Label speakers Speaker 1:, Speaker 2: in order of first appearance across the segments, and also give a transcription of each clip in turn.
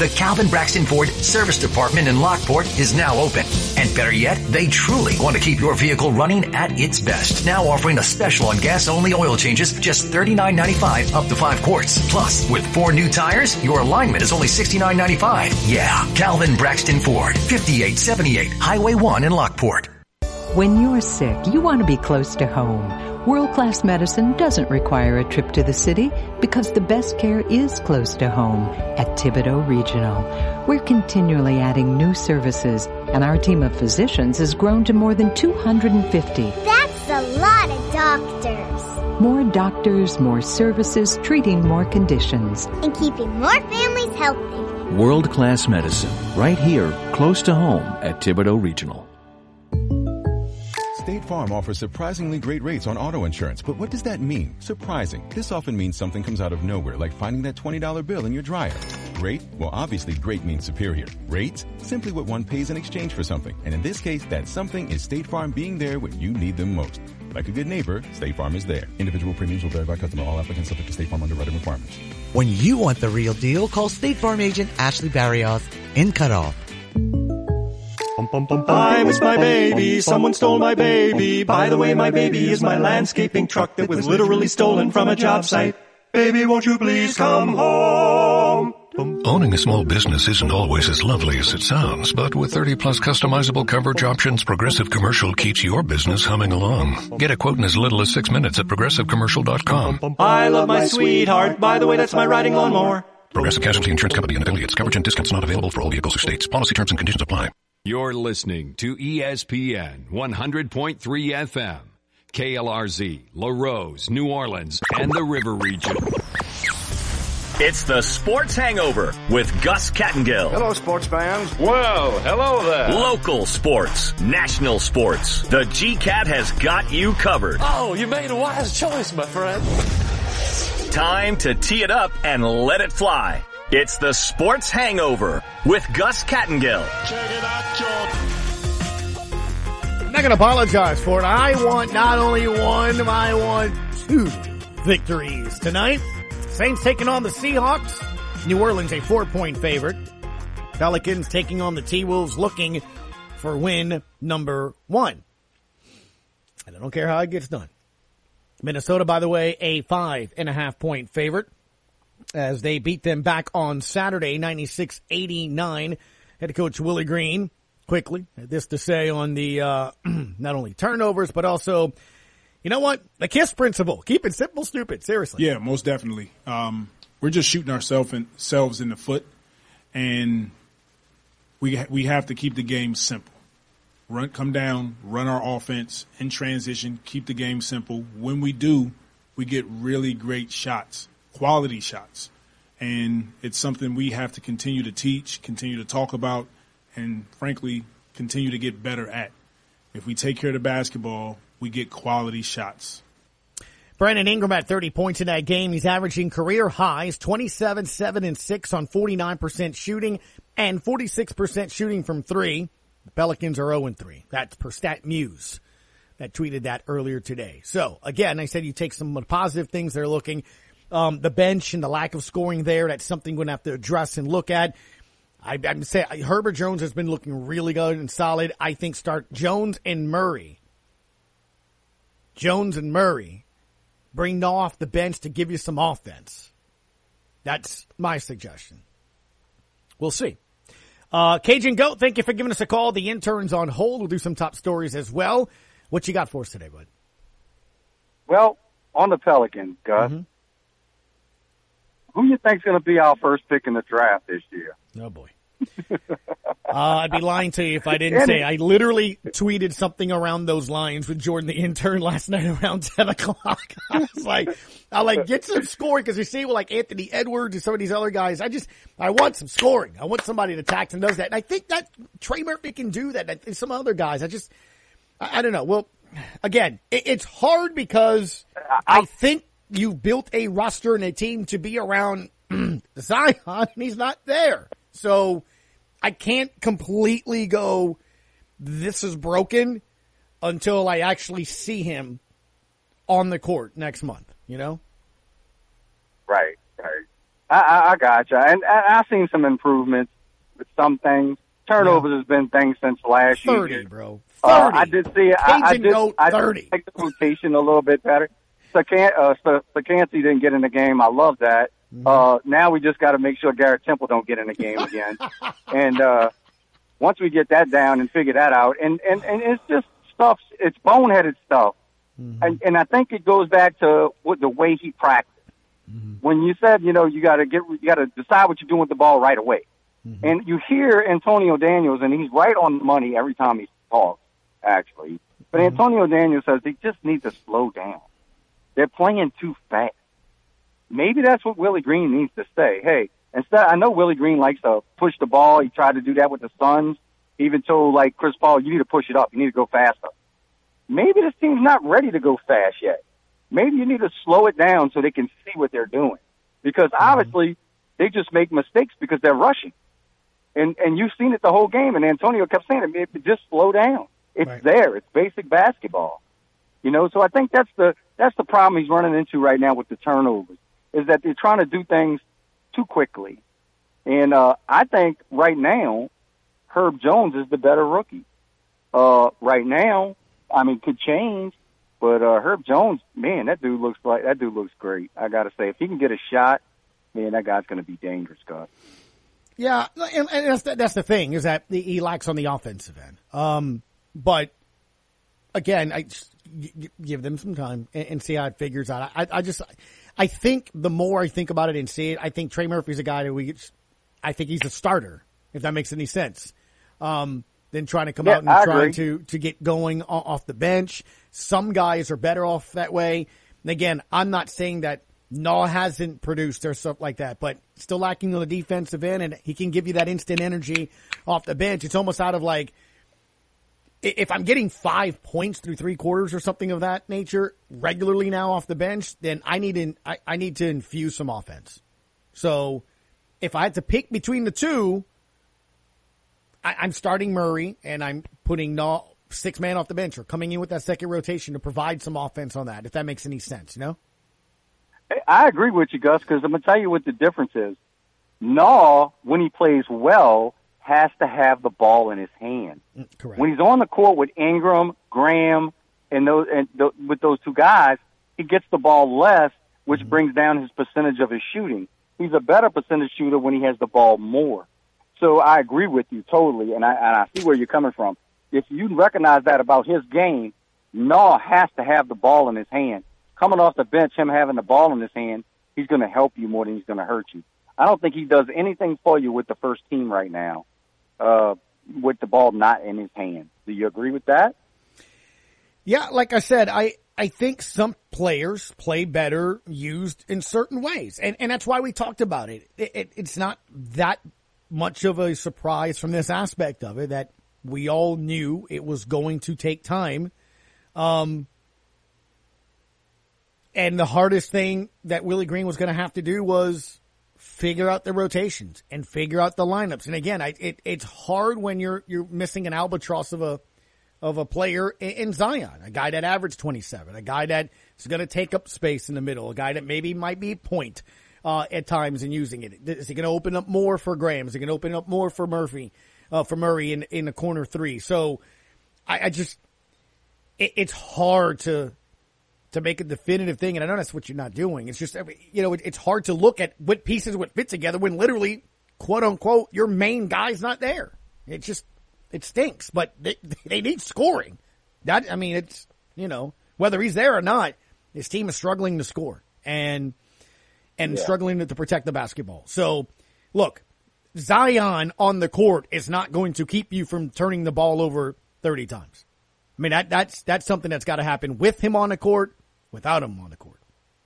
Speaker 1: The Calvin Braxton Ford Service Department in Lockport is now open. And better yet, they truly want to keep your vehicle running at its best. Now offering a special on gas-only oil changes, just $39.95 up to 5 quarts. Plus, with 4 new tires, your alignment is only $69.95. Yeah, Calvin Braxton Ford, 5878 Highway 1 in Lockport.
Speaker 2: When you're sick, you want to be close to home. World-class medicine doesn't require a trip to the city because the best care is close to home at Thibodaux Regional. We're continually adding new services, and our team of physicians has grown to more than 250.
Speaker 3: That's a lot of doctors.
Speaker 2: More doctors, more services, treating more conditions.
Speaker 3: And keeping more families healthy.
Speaker 4: World-class medicine, right here, close to home at Thibodaux Regional.
Speaker 5: State Farm offers surprisingly great rates on auto insurance, but what does that mean? Surprising. This often means something comes out of nowhere, like finding that $20 bill in your dryer. Great? Well, obviously great means superior. Rates? Simply what one pays in exchange for something. And in this case, that something is State Farm being there when you need them most. Like a good neighbor, State Farm is there. Individual premiums will vary by customer. All applicants subject to State Farm underwriting requirements.
Speaker 6: When you want the real deal, call State Farm agent Ashley Barrios in Cutoff.
Speaker 7: I miss my baby, someone stole my baby. By the way, my baby is my landscaping truck that was literally stolen from a job site. Baby, won't you please come home?
Speaker 8: Owning a small business isn't always as lovely as it sounds, but with 30-plus customizable coverage options, Progressive Commercial keeps your business humming along. Get a quote in as little as 6 minutes at ProgressiveCommercial.com.
Speaker 7: I love my sweetheart. By the way, that's my riding lawnmower.
Speaker 8: Progressive Casualty Insurance Company and affiliates. Coverage and discounts not available for all vehicles or states. Policy terms and conditions apply.
Speaker 9: You're listening to ESPN 100.3 FM, KLRZ, LaRose, New Orleans, and the River Region.
Speaker 10: It's the Sports Hangover with Gus Kattengill.
Speaker 11: Hello, sports fans.
Speaker 10: Well, hello there. Local sports, national sports. The GCAT has got you covered.
Speaker 12: Oh, you made a wise choice, my friend.
Speaker 10: Time to tee it up and let it fly. It's the Sports Hangover with Gus Kattengill.
Speaker 11: Check it out, George.
Speaker 13: I'm not going to apologize for it. I want not only one, I want 2 victories tonight. Saints taking on the Seahawks. New Orleans a 4-point favorite. Pelicans taking on the T-Wolves, looking for win number 1. And I don't care how it gets done. Minnesota, by the way, a 5.5-point favorite, as they beat them back on Saturday, 96-89. Head coach Willie Green quickly had this to say on the not only turnovers, but also, you know what? The KISS principle. Keep it simple, stupid. Seriously.
Speaker 14: Yeah, most definitely. We're just shooting ourselves in the foot, and we have to keep the game simple. Come down, run our offense in transition, keep the game simple. When we do, we get really great shots. Quality shots. And it's something we have to continue to teach, continue to talk about, and frankly, continue to get better at. If we take care of the basketball, we get quality shots.
Speaker 13: Brandon Ingram at 30 points in that game. He's averaging career highs, 27, 7, and 6 on 49% shooting and 46% shooting from 3. The Pelicans are 0-3. That's per StatMuse that tweeted that earlier today. So, again, I said you take some of the positive things they're looking. The bench and the lack of scoring there, that's something we're going to have to address and look at. I'm saying Herbert Jones has been looking really good and solid. I think start Jones and Murray. Bring off the bench to give you some offense. That's my suggestion. We'll see. Cajun Goat, thank you for giving us a call. The intern's on hold. We'll do some top stories as well. What you got for us today, bud?
Speaker 15: Well, on the Pelicans, Gus, who you think's going to be our first pick in the draft this year?
Speaker 13: Oh, boy. I'd be lying to you if I didn't say I literally tweeted something around those lines with Jordan the intern last night around 10 o'clock. I was like, get some scoring, because you see, well, like Anthony Edwards and some of these other guys, I want some scoring. I want somebody to tax and does that. And I think that Trey Murphy can do that. And some other guys, I don't know. Well, again, it's hard because I think you've built a roster and a team to be around Zion, and he's not there. So I can't completely go, this is broken, until I actually see him on the court next month, you know?
Speaker 15: Right. I gotcha. And I've seen some improvements with some things. Turnovers has been things since last
Speaker 13: 30,
Speaker 15: year.
Speaker 13: Bro. 30.
Speaker 15: I did see it. I did like the rotation a little bit better. Sakansky didn't get in the game. I love that. Now we just got to make sure Garrett Temple don't get in the game again. And once we get that down and figure that out, and it's just stuff. It's boneheaded stuff. And I think it goes back to the way he practiced. When you said, you got to decide what you're doing with the ball right away. And you hear Antonio Daniels, and he's right on the money every time he talks, actually. But Antonio Daniels says they just need to slow down. They're playing too fast. Maybe that's what Willie Green needs to say. Hey, I know Willie Green likes to push the ball. He tried to do that with the Suns. He even told, Chris Paul, you need to push it up. You need to go faster. Maybe this team's not ready to go fast yet. Maybe you need to slow it down so they can see what they're doing. Because obviously they just make mistakes because they're rushing. And you've seen it the whole game, and Antonio kept saying it, just slow down. It's there. It's basic basketball. So I think that's the problem he's running into right now with the turnovers, is that they're trying to do things too quickly. And I think right now, Herb Jones is the better rookie. Right now, could change, but Herb Jones, man, that dude looks great. I got to say, if he can get a shot, man, that guy's going to be dangerous, Gus.
Speaker 13: Yeah, and that's the thing, is that he lacks on the offensive end. But again, I give them some time and see how it figures out. I think the more I think about it and see it, I think Trey Murphy's a guy that I think he's a starter, if that makes any sense. Then trying to come out and trying to get going off the bench. Some guys are better off that way. And again, I'm not saying that Naw hasn't produced or stuff like that, but still lacking on the defensive end, and he can give you that instant energy off the bench. It's almost out of if I'm getting 5 points through 3 quarters or something of that nature regularly now off the bench, then I need to infuse some offense. So if I had to pick between the two, I'm starting Murray and I'm putting Naw 6-man off the bench or coming in with that second rotation to provide some offense on that, if that makes any sense,
Speaker 15: I agree with you, Gus, because I'm going to tell you what the difference is. Naw, when he plays well, has to have the ball in his hand.
Speaker 13: Correct.
Speaker 15: When he's on the court with Ingram, Graham, with those two guys, he gets the ball less, which brings down his percentage of his shooting. He's a better percentage shooter when he has the ball more. So I agree with you totally, and I see where you're coming from. If you recognize that about his game, Naw has to have the ball in his hand. Coming off the bench, him having the ball in his hand, he's going to help you more than he's going to hurt you. I don't think he does anything for you with the first team right now, with the ball not in his hand. Do you agree with that?
Speaker 13: Yeah, like I said, I think some players play better used in certain ways, and that's why we talked about it. It's not that much of a surprise from this aspect of it that we all knew it was going to take time. And the hardest thing that Willie Green was going to have to do was figure out the rotations and figure out the lineups. And again, it's hard when you're missing an albatross of a player in Zion, a guy that averaged 27, a guy that is going to take up space in the middle, a guy that maybe might be point at times in using it. Is he going to open up more for Graham? Is he going to open up more for Murray in the corner three? So it's hard to make a definitive thing, and I know that's what you're not doing. It's just, it's hard to look at what pieces would fit together when literally, quote unquote, your main guy's not there. It stinks, but they need scoring. It's, whether he's there or not, his team is struggling to score and struggling to protect the basketball. So, look, Zion on the court is not going to keep you from turning the ball over 30 times. That's something that's got to happen with him on the court, without him on the court.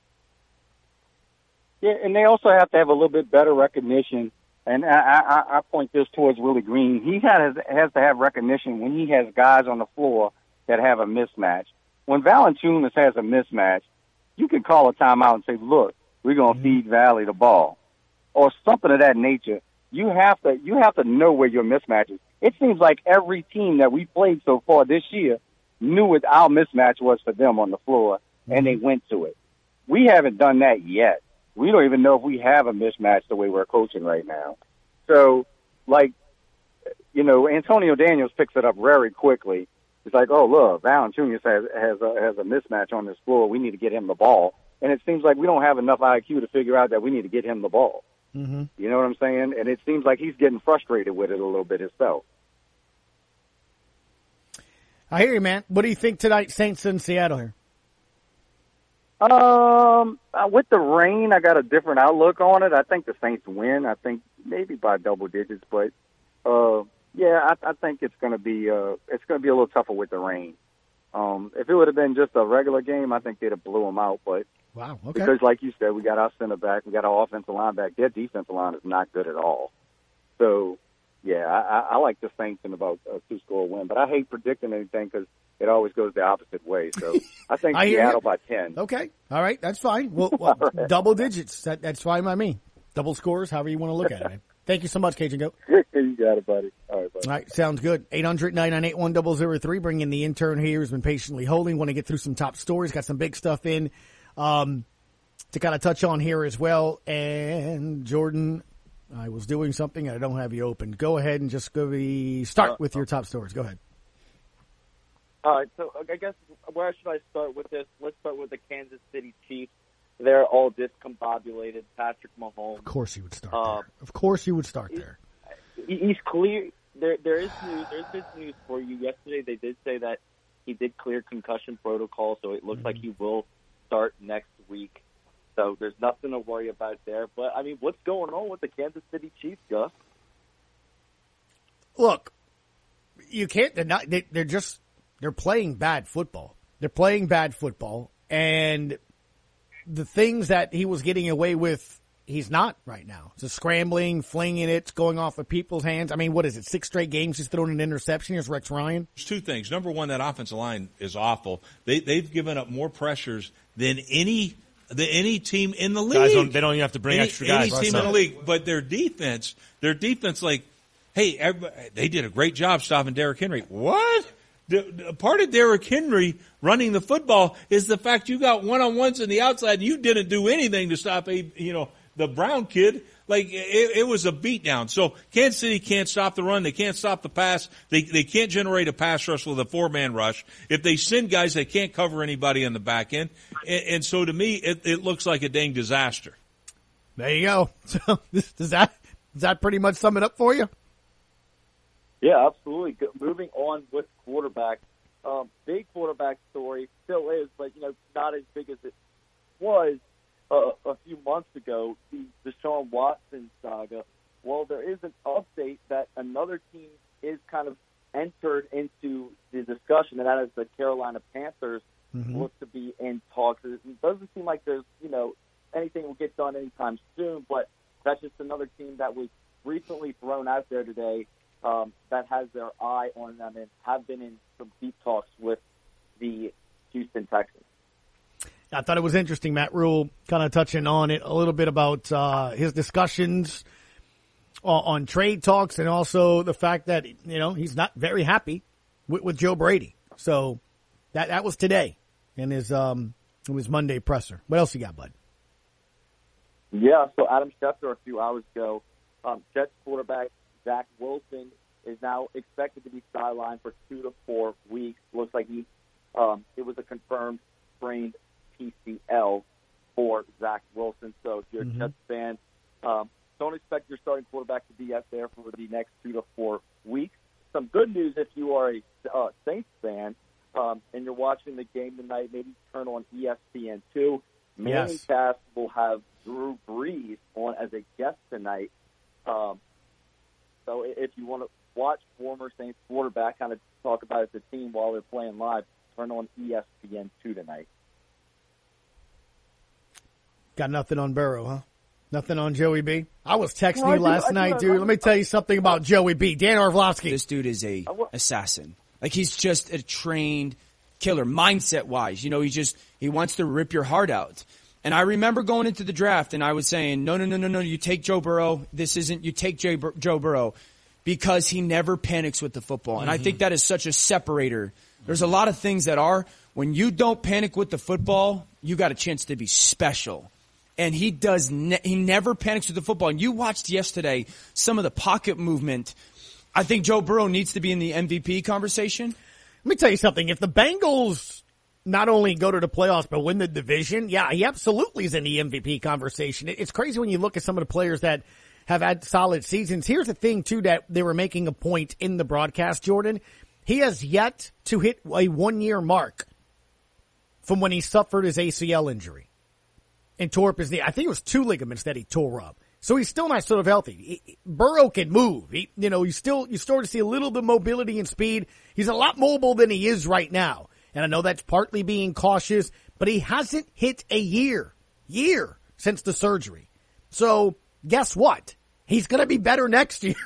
Speaker 15: Yeah, and they also have to have a little bit better recognition. And I point this towards Willie Green. He has to have recognition when he has guys on the floor that have a mismatch. When Valanciunas has a mismatch, you can call a timeout and say, look, we're going to feed Valley the ball, or something of that nature. You have to know where your mismatch is. It seems like every team that we played so far this year knew what our mismatch was for them on the floor, and they went to it. We haven't done that yet. we don't even know if we have a mismatch the way we're coaching right now. So, like, you know, Antonio Daniels picks it up very quickly. It's like, oh, look, Valanciunas has a mismatch on this floor. We need to get him the ball. And it seems like we don't have enough IQ to figure out that we need to get him the ball.
Speaker 13: Mm-hmm.
Speaker 15: You know what I'm saying? And it seems like he's getting frustrated with it a little bit himself.
Speaker 13: I hear you, man. What do you think tonight, Saints in Seattle here?
Speaker 15: With the rain, I got a different outlook on it. I think the Saints win. I think maybe by double digits, but yeah, I think it's going to be a little tougher with the rain. If it would have been just a regular game, I think they'd have blew them out. But
Speaker 13: wow, okay.
Speaker 15: Because like you said, we got our center back, we got our offensive line back. Their defensive line is not good at all. So yeah, I like the Saints in about a 2-score win, but I hate predicting anything because it always goes the opposite way. So I think Seattle by 10.
Speaker 13: Okay. All right. That's fine. Well,
Speaker 15: Right.
Speaker 13: Double digits. That's fine by me. Double scores, however you want to look at it. Man. Thank you so much, Cajun Goat.
Speaker 15: You got it, buddy. All right, buddy.
Speaker 13: All right. Sounds good. 800-998-1003. Bring in the intern here who's been patiently holding. Want to get through some top stories. Got some big stuff in to kind of touch on here as well. And Jordan, I was doing something. I don't have you open. Go ahead and just start with your top stories. Go ahead.
Speaker 16: All right, so I guess where should I start with this? Let's start with the Kansas City Chiefs. They're all discombobulated. Patrick Mahomes.
Speaker 13: Of course you would start there. Of course you would start there.
Speaker 16: He's clear. There is news. There's good news for you. Yesterday they did say that he did clear concussion protocol, so it looks like he will start next week. So there's nothing to worry about there. But, I mean, what's going on with the Kansas City Chiefs, Gus?
Speaker 13: Look, you can't deny they're playing bad football. They're playing bad football, and the things that he was getting away with, he's not right now. It's scrambling, flinging it, going off of people's hands. I mean, what is it, 6 straight games he's thrown an interception? Here's Rex Ryan.
Speaker 17: There's 2 things. Number one, that offensive line is awful. They've given up more pressures than any team in the league.
Speaker 18: They don't even have to bring extra guys.
Speaker 17: Any team in the league. But their defense, like, hey, they did a great job stopping Derrick Henry. What? Part of Derrick Henry running the football is the fact you got one-on-ones on the outside and you didn't do anything to stop the Brown kid. Like, it was a beatdown. So Kansas City can't stop the run. They can't stop the pass. They can't generate a pass rush with a 4-man rush. If they send guys, they can't cover anybody on the back end. And so to me, it looks like a dang disaster.
Speaker 13: There you go. So does that pretty much sum it up for you?
Speaker 16: Yeah, absolutely. Moving on with quarterback. Big quarterback story still is, but, not as big as it was a few months ago, the Deshaun Watson saga. Well, there is an update that another team is kind of entered into the discussion, and that is the Carolina Panthers look to be in talks. It doesn't seem like there's, anything will get done anytime soon, but that's just another team that was recently thrown out there today that has their eye on them and have been in some deep talks with the Houston Texans.
Speaker 13: I thought it was interesting, Matt Rule, kind of touching on it a little bit about his discussions on trade talks and also the fact that, he's not very happy with Joe Brady. So that was today in his Monday presser. What else you got, bud?
Speaker 16: Yeah, so Adam Schefter a few hours ago, Jets quarterback Zach Wilson is now expected to be sidelined for 2 to 4 weeks. Looks like it was a confirmed sprained PCL for Zach Wilson. So if you're a Jets fan, don't expect your starting quarterback to be out there for the next 2 to 4 weeks. Some good news if you are a Saints fan and you're watching the game tonight, maybe turn on ESPN2. Manningcast will have Drew Brees on as a guest tonight. So if you want to watch former Saints quarterback kind of talk about the team while they're playing live, turn on ESPN2 tonight.
Speaker 13: Got nothing on Burrow, huh? Nothing on Joey B? I was texting you last night, dude. Let me tell you something about Joey B. Dan Orlovsky.
Speaker 19: This dude is a assassin. Like, he's just a trained killer, mindset-wise. He wants to rip your heart out. And I remember going into the draft and I was saying, no, you take Joe Burrow. You take Joe Burrow, because he never panics with the football. And I think that is such a separator. There's a lot of things that when you don't panic with the football, you got a chance to be special. And he never panics with the football. And you watched yesterday some of the pocket movement. I think Joe Burrow needs to be in the MVP conversation.
Speaker 13: Let me tell you something. If the Bengals not only go to the playoffs but win the division, yeah, he absolutely is in the MVP conversation. It's crazy when you look at some of the players that have had solid seasons. Here's the thing, too, that they were making a point in the broadcast, Jordan. He has yet to hit a 1-year mark from when he suffered his ACL injury and tore up his knee. I think it was 2 ligaments that he tore up. So he's still not sort of healthy. Burrow can move. You start to see a little bit of mobility and speed. He's a lot mobile than he is right now. And I know that's partly being cautious, but he hasn't hit a year since the surgery. So guess what? He's going to be better next year.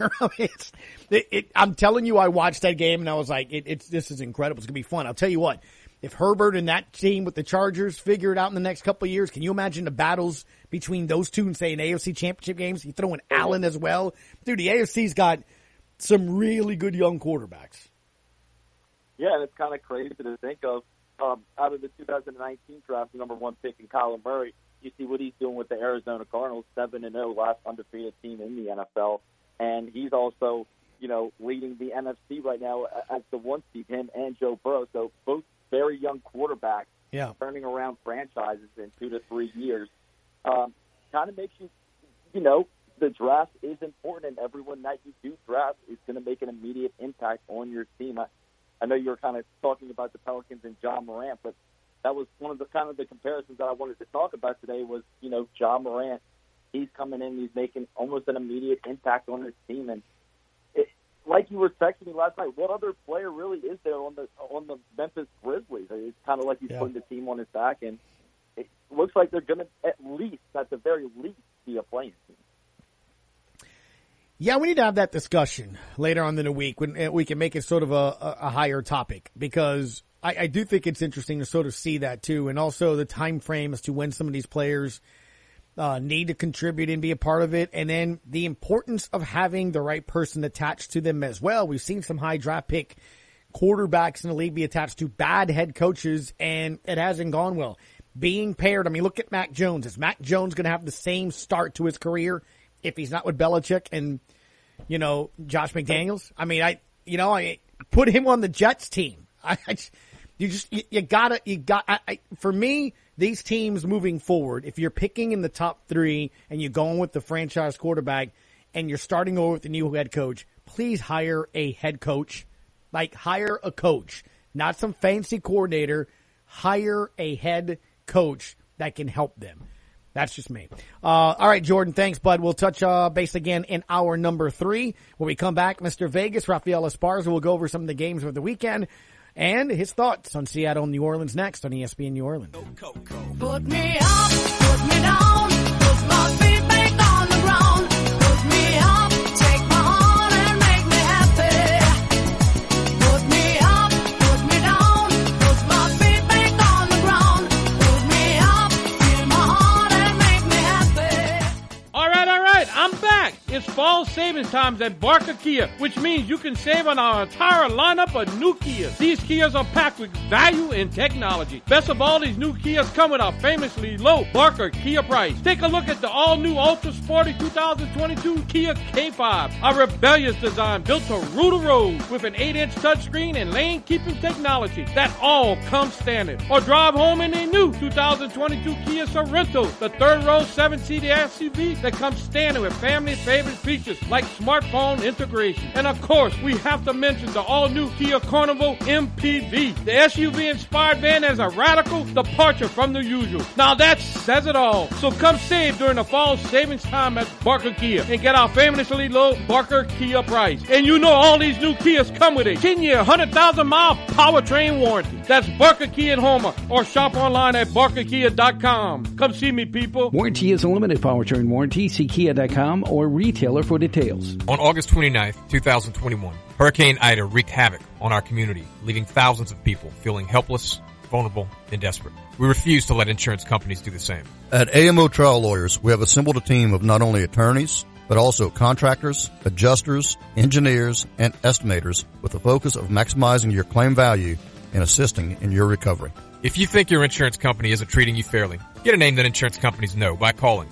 Speaker 13: I'm telling you, I watched that game and I was like, this is incredible. It's going to be fun. I'll tell you what, if Herbert and that team with the Chargers figure it out in the next couple of years, can you imagine the battles between those two and say in AFC championship games? You throw in Allen as well. Dude, the AFC's got some really good young quarterbacks.
Speaker 16: Yeah, and it's kind of crazy to think of, out of the 2019 draft, the number 1 pick in Kyler Murray, you see what he's doing with the Arizona Cardinals, 7-0, last undefeated team in the NFL. And he's also, leading the NFC right now as the 1 seed, him and Joe Burrow. So both very young quarterbacks turning around franchises in 2 to 3 years. Kind of makes you, the draft is important, and everyone that you do draft is going to make an immediate impact on your team. I know you were kind of talking about the Pelicans and John Morant, but that was one of the kind of the comparisons that I wanted to talk about today was, John Morant. He's coming in, he's making almost an immediate impact on his team. And like you were texting me last night, what other player really is there on the Memphis Grizzlies? It's kind of like he's putting the team on his back, and it looks like they're going to at the very least, be a playing team.
Speaker 13: Yeah, we need to have that discussion later on in the week when we can make it sort of a higher topic, because I do think it's interesting to sort of see that too, and also the time frame as to when some of these players need to contribute and be a part of it, and then the importance of having the right person attached to them as well. We've seen some high draft pick quarterbacks in the league be attached to bad head coaches, and it hasn't gone well. Being paired, look at Mac Jones. Is Mac Jones going to have the same start to his career if he's not with Belichick and, Josh McDaniels? I put him on the Jets team. For me, these teams moving forward, if you're picking in the top 3 and you're going with the franchise quarterback and you're starting over with the new head coach, please hire a head coach. Hire a coach, not some fancy coordinator. Hire a head coach that can help them. That's just me. All right, Jordan, thanks, bud. We'll touch base again in hour number 3. When we come back, Mr. Vegas, Rafael Esparza, will go over some of the games of the weekend and his thoughts on Seattle and New Orleans next on ESPN New Orleans.
Speaker 18: Put me up, put me down, put my feet back on the ground. Put me up, take my heart and make me happy. Put me up, put me down, put my feet back on the ground. Put me up, feel my heart and make me happy.
Speaker 17: All right, I'm back. It's fall savings times at Barker Kia, which means you can save on our entire lineup of new Kias. These Kias are packed with value and technology. Best of all, these new Kias come with our famously low Barker Kia price. Take a look at the all-new Ultra Sporty 2022 Kia K5, a rebellious design built to rule the road with an 8-inch touchscreen and lane-keeping technology that all comes standard. Or drive home in a new 2022 Kia Sorrento, the third-row 7-seater SUV that comes standard with family-favorite features like smartphone integration. And of course, we have to mention the all-new Kia Carnival MPV. The SUV-inspired van has a radical departure from the usual. Now that says it all. So come save during the fall savings time at Barker Kia and get our famously low Barker Kia price. And all these new Kias come with a 10-year, 100,000-mile powertrain warranty. That's Barker Kia in Homer, or shop online at barkerkia.com. Come see me, people.
Speaker 4: Warranty is a limited powertrain warranty. See kia.com or retailer for details.
Speaker 20: On August 29th, 2021, Hurricane Ida wreaked havoc on our community, leaving thousands of people feeling helpless, vulnerable, and desperate. We refuse to let insurance companies do the same.
Speaker 21: At AMO Trial Lawyers, we have assembled a team of not only attorneys, but also contractors, adjusters, engineers, and estimators with the focus of maximizing your claim value and assisting in your recovery.
Speaker 20: If you think your insurance company isn't treating you fairly, get a name that insurance companies know by calling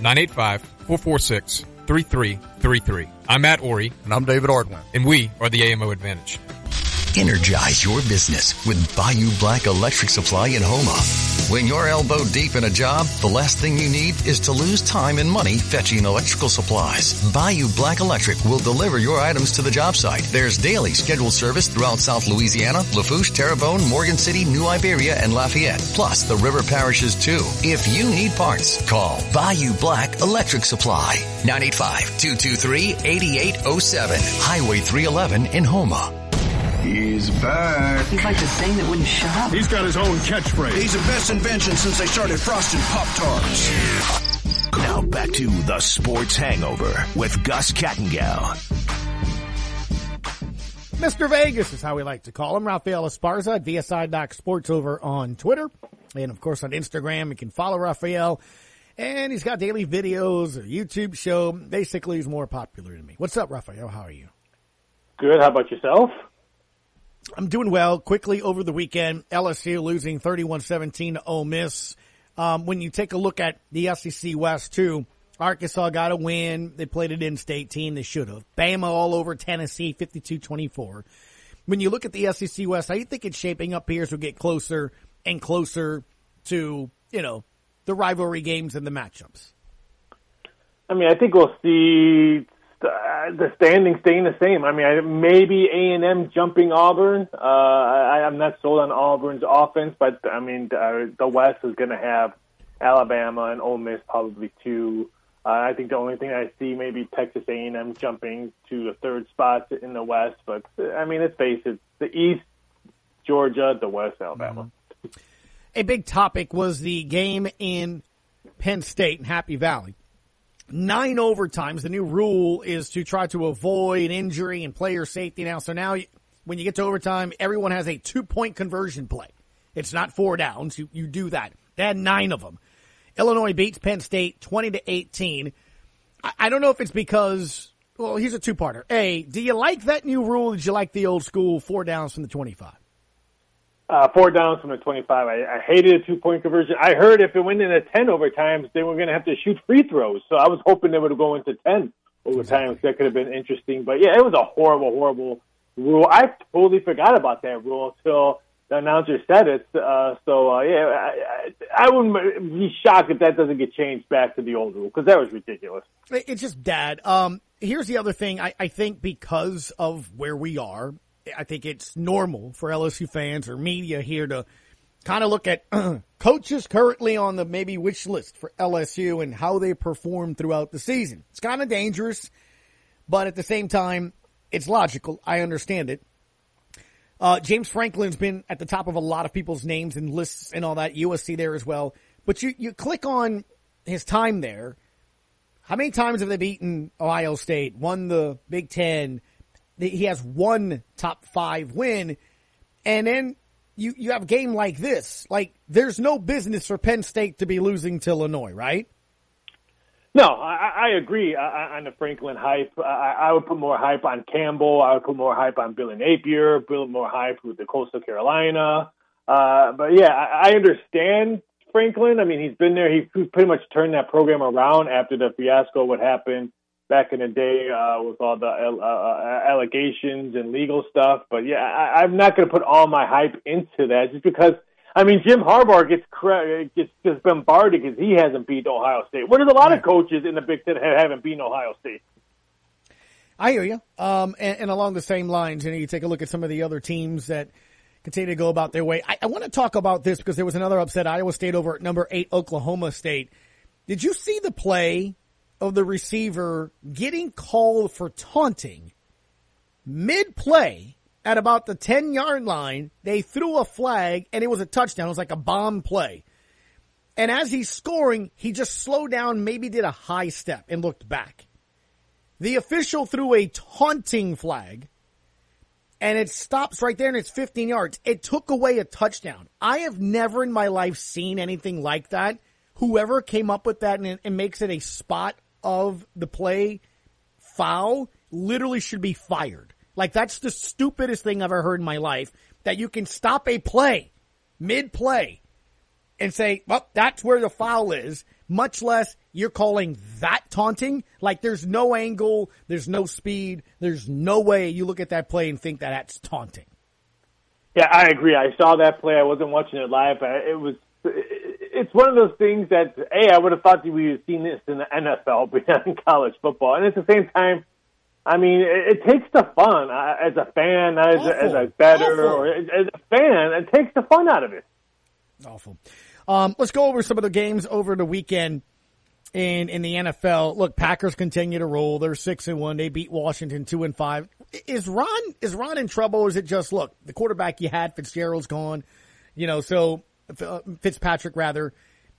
Speaker 20: 985-446-3333. I'm Matt Ori.
Speaker 21: And I'm David Ardwin.
Speaker 20: And we are the AMO Advantage.
Speaker 1: Energize your business with Bayou Black Electric Supply in Houma. When you're elbow deep in a job, the last thing you need is to lose time and money fetching electrical supplies. Bayou Black Electric will deliver your items to the job site. There's daily scheduled service throughout South Louisiana, Lafourche, Terrebonne, Morgan City, New Iberia, and Lafayette, plus the river parishes too. If you need parts, call Bayou Black Electric Supply. 985-223-8807. Highway 311 in Houma.
Speaker 11: He's back.
Speaker 22: He's like the thing that wouldn't shut up.
Speaker 11: He's got his own catchphrase.
Speaker 23: He's the best invention since they started frosting Pop-Tarts.
Speaker 1: Now back to the Sports Hangover with Gus Kattengell.
Speaker 13: Mr. Vegas is how we like to call him. Rafael Esparza at VSI.Sports over on Twitter. And, of course, on Instagram, you can follow Rafael. And he's got daily videos, a YouTube show. Basically, he's more popular than me. What's up, Rafael? How are you?
Speaker 24: Good. How about yourself?
Speaker 13: I'm doing well. Quickly over the weekend, LSU losing 31-17 to Ole Miss. When you take a look at the SEC West, too, Arkansas got a win. They played an in-state team. They should have. Bama all over Tennessee, 52-24. When you look at the SEC West, how do you think it's shaping up here as we get closer and closer to, the rivalry games and the matchups?
Speaker 24: I mean, I think we'll see the standings staying the same. I mean, maybe A&M jumping Auburn. I'm not sold on Auburn's offense, but I mean, the West is going to have Alabama and Ole Miss probably too. I think the only thing I see maybe Texas A&M jumping to the third spot in the West. But I mean, let's face it: the East, Georgia; the West, Alabama.
Speaker 13: A big topic was the game in Penn State and Happy Valley. 9 overtimes. The new rule is to try to avoid injury and player safety now. So now when you get to overtime, everyone has a 2-point conversion play. It's not 4 downs. You do that. They had 9 of them. Illinois beats Penn State 20-18. I don't know if it's because, well, here's a two-parter. A, do you like that new rule? Or did you like the old school 4 downs from the 25?
Speaker 24: 4 downs from the 25. I hated a 2-point conversion. I heard if it went into 10 overtimes, they were going to have to shoot free throws. So I was hoping they would go into 10 overtimes. Exactly. That could have been interesting. But, yeah, it was a horrible, horrible rule. I totally forgot about that rule until the announcer said it. I wouldn't be shocked if that doesn't get changed back to the old rule because that was ridiculous.
Speaker 13: It's just bad. Here's the other thing. I think because of where we are, I think it's normal for LSU fans or media here to kind of look at coaches currently on the maybe wish list for LSU and how they perform throughout the season. It's kind of dangerous, but at the same time, it's logical. I understand it. James Franklin's been at the top of a lot of people's names and lists and all that, USC there as well. But you click on his time there. How many times have they beaten Ohio State, won the Big Ten? He has one top 5 win, and then you have a game like this. Like, there's no business for Penn State to be losing to Illinois, right?
Speaker 24: No, I agree on the Franklin hype. I would put more hype on Campbell. I would put more hype on Billy Napier, build more hype with the Coastal Carolina. But, yeah, I understand Franklin. I mean, he's been there. He pretty much turned that program around after the fiasco what happened back in the day with all the allegations and legal stuff. But, yeah, I'm not going to put all my hype into that just because, I mean, Jim Harbaugh gets just bombarded because he hasn't beaten Ohio State. Well, there's a lot of coaches in the Big Ten that haven't beaten Ohio State.
Speaker 13: I hear you. And along the same lines, you take a look at some of the other teams that continue to go about their way. I want to talk about this because there was another upset. Iowa State over at number 8, Oklahoma State. Did you see the play of the receiver getting called for taunting mid-play at about the 10-yard line? They threw a flag, and it was a touchdown. It was like a bomb play. And as he's scoring, he just slowed down, maybe did a high step, and looked back. The official threw a taunting flag, and it stops right there, and it's 15 yards. It took away a touchdown. I have never in my life seen anything like that. Whoever came up with that and makes it a spot of the play foul literally should be fired. Like, that's the stupidest thing I've ever heard in my life, that you can stop a play mid-play and say, well, that's where the foul is, much less you're calling that taunting. Like, there's no angle, there's no speed, there's no way you look at that play and think that that's taunting.
Speaker 24: Yeah, I agree. I saw that play. I wasn't watching it live, but it's one of those things that, I would have thought that we would have seen this in the NFL, but not in college football. And at the same time, I mean, it takes the fun as a fan, not as a bettor, or as a fan. It takes the fun out of it.
Speaker 13: Awful. Let's go over some of the games over the weekend in the NFL. Look, Packers continue to roll. They're 6-1. They beat Washington 2-5. Is Ron in trouble, or is it just, look, the quarterback you had, Fitzgerald's gone, so Fitzpatrick rather.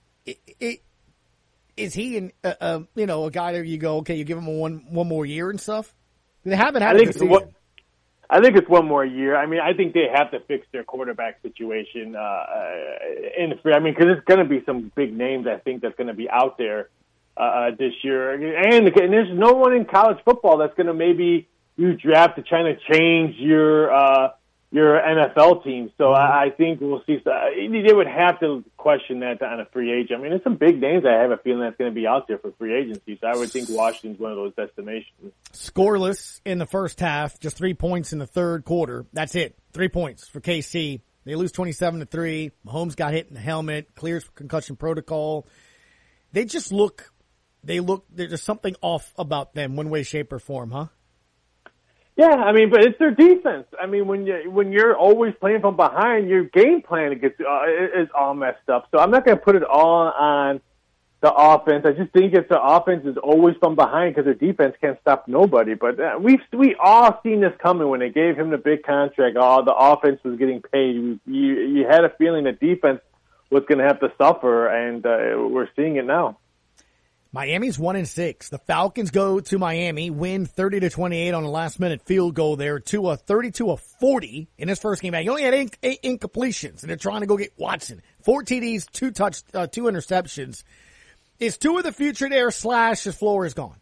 Speaker 13: Is he a guy that you go, okay, you give him one more year and stuff? They haven't had a good season.
Speaker 24: I think it's one more year. I mean, I think they have to fix their quarterback situation. Because it's going to be some big names, I think, that's going to be out there this year. And there's no one in college football that's going to maybe you draft to try to change your NFL team. So I think we'll see. They would have to question that on a free agent. I mean, there's some big names I have a feeling that's going to be out there for free agency. So I would think Washington's one of those destinations.
Speaker 13: Scoreless in the first half, just 3 points in the third quarter. That's it. 3 points for KC. They lose 27-3. Mahomes got hit in the helmet, clears concussion protocol. There's just something off about them, one way, shape, or form, huh?
Speaker 24: Yeah, I mean, but it's their defense. I mean, when you're always playing from behind, your game plan is all messed up. So I'm not going to put it all on the offense. I just think if the offense is always from behind because their defense can't stop nobody. But we all seen this coming when they gave him the big contract. The offense was getting paid. You had a feeling the defense was going to have to suffer, and we're seeing it now.
Speaker 13: Miami's 1-6. The Falcons go to Miami, win 30-28 on a last-minute field goal there. Tua 32-40 in his first game back. He only had eight incompletions, and they're trying to go get Watson. 4 TDs, 2 interceptions. Is Tua the future there / his floor is gone?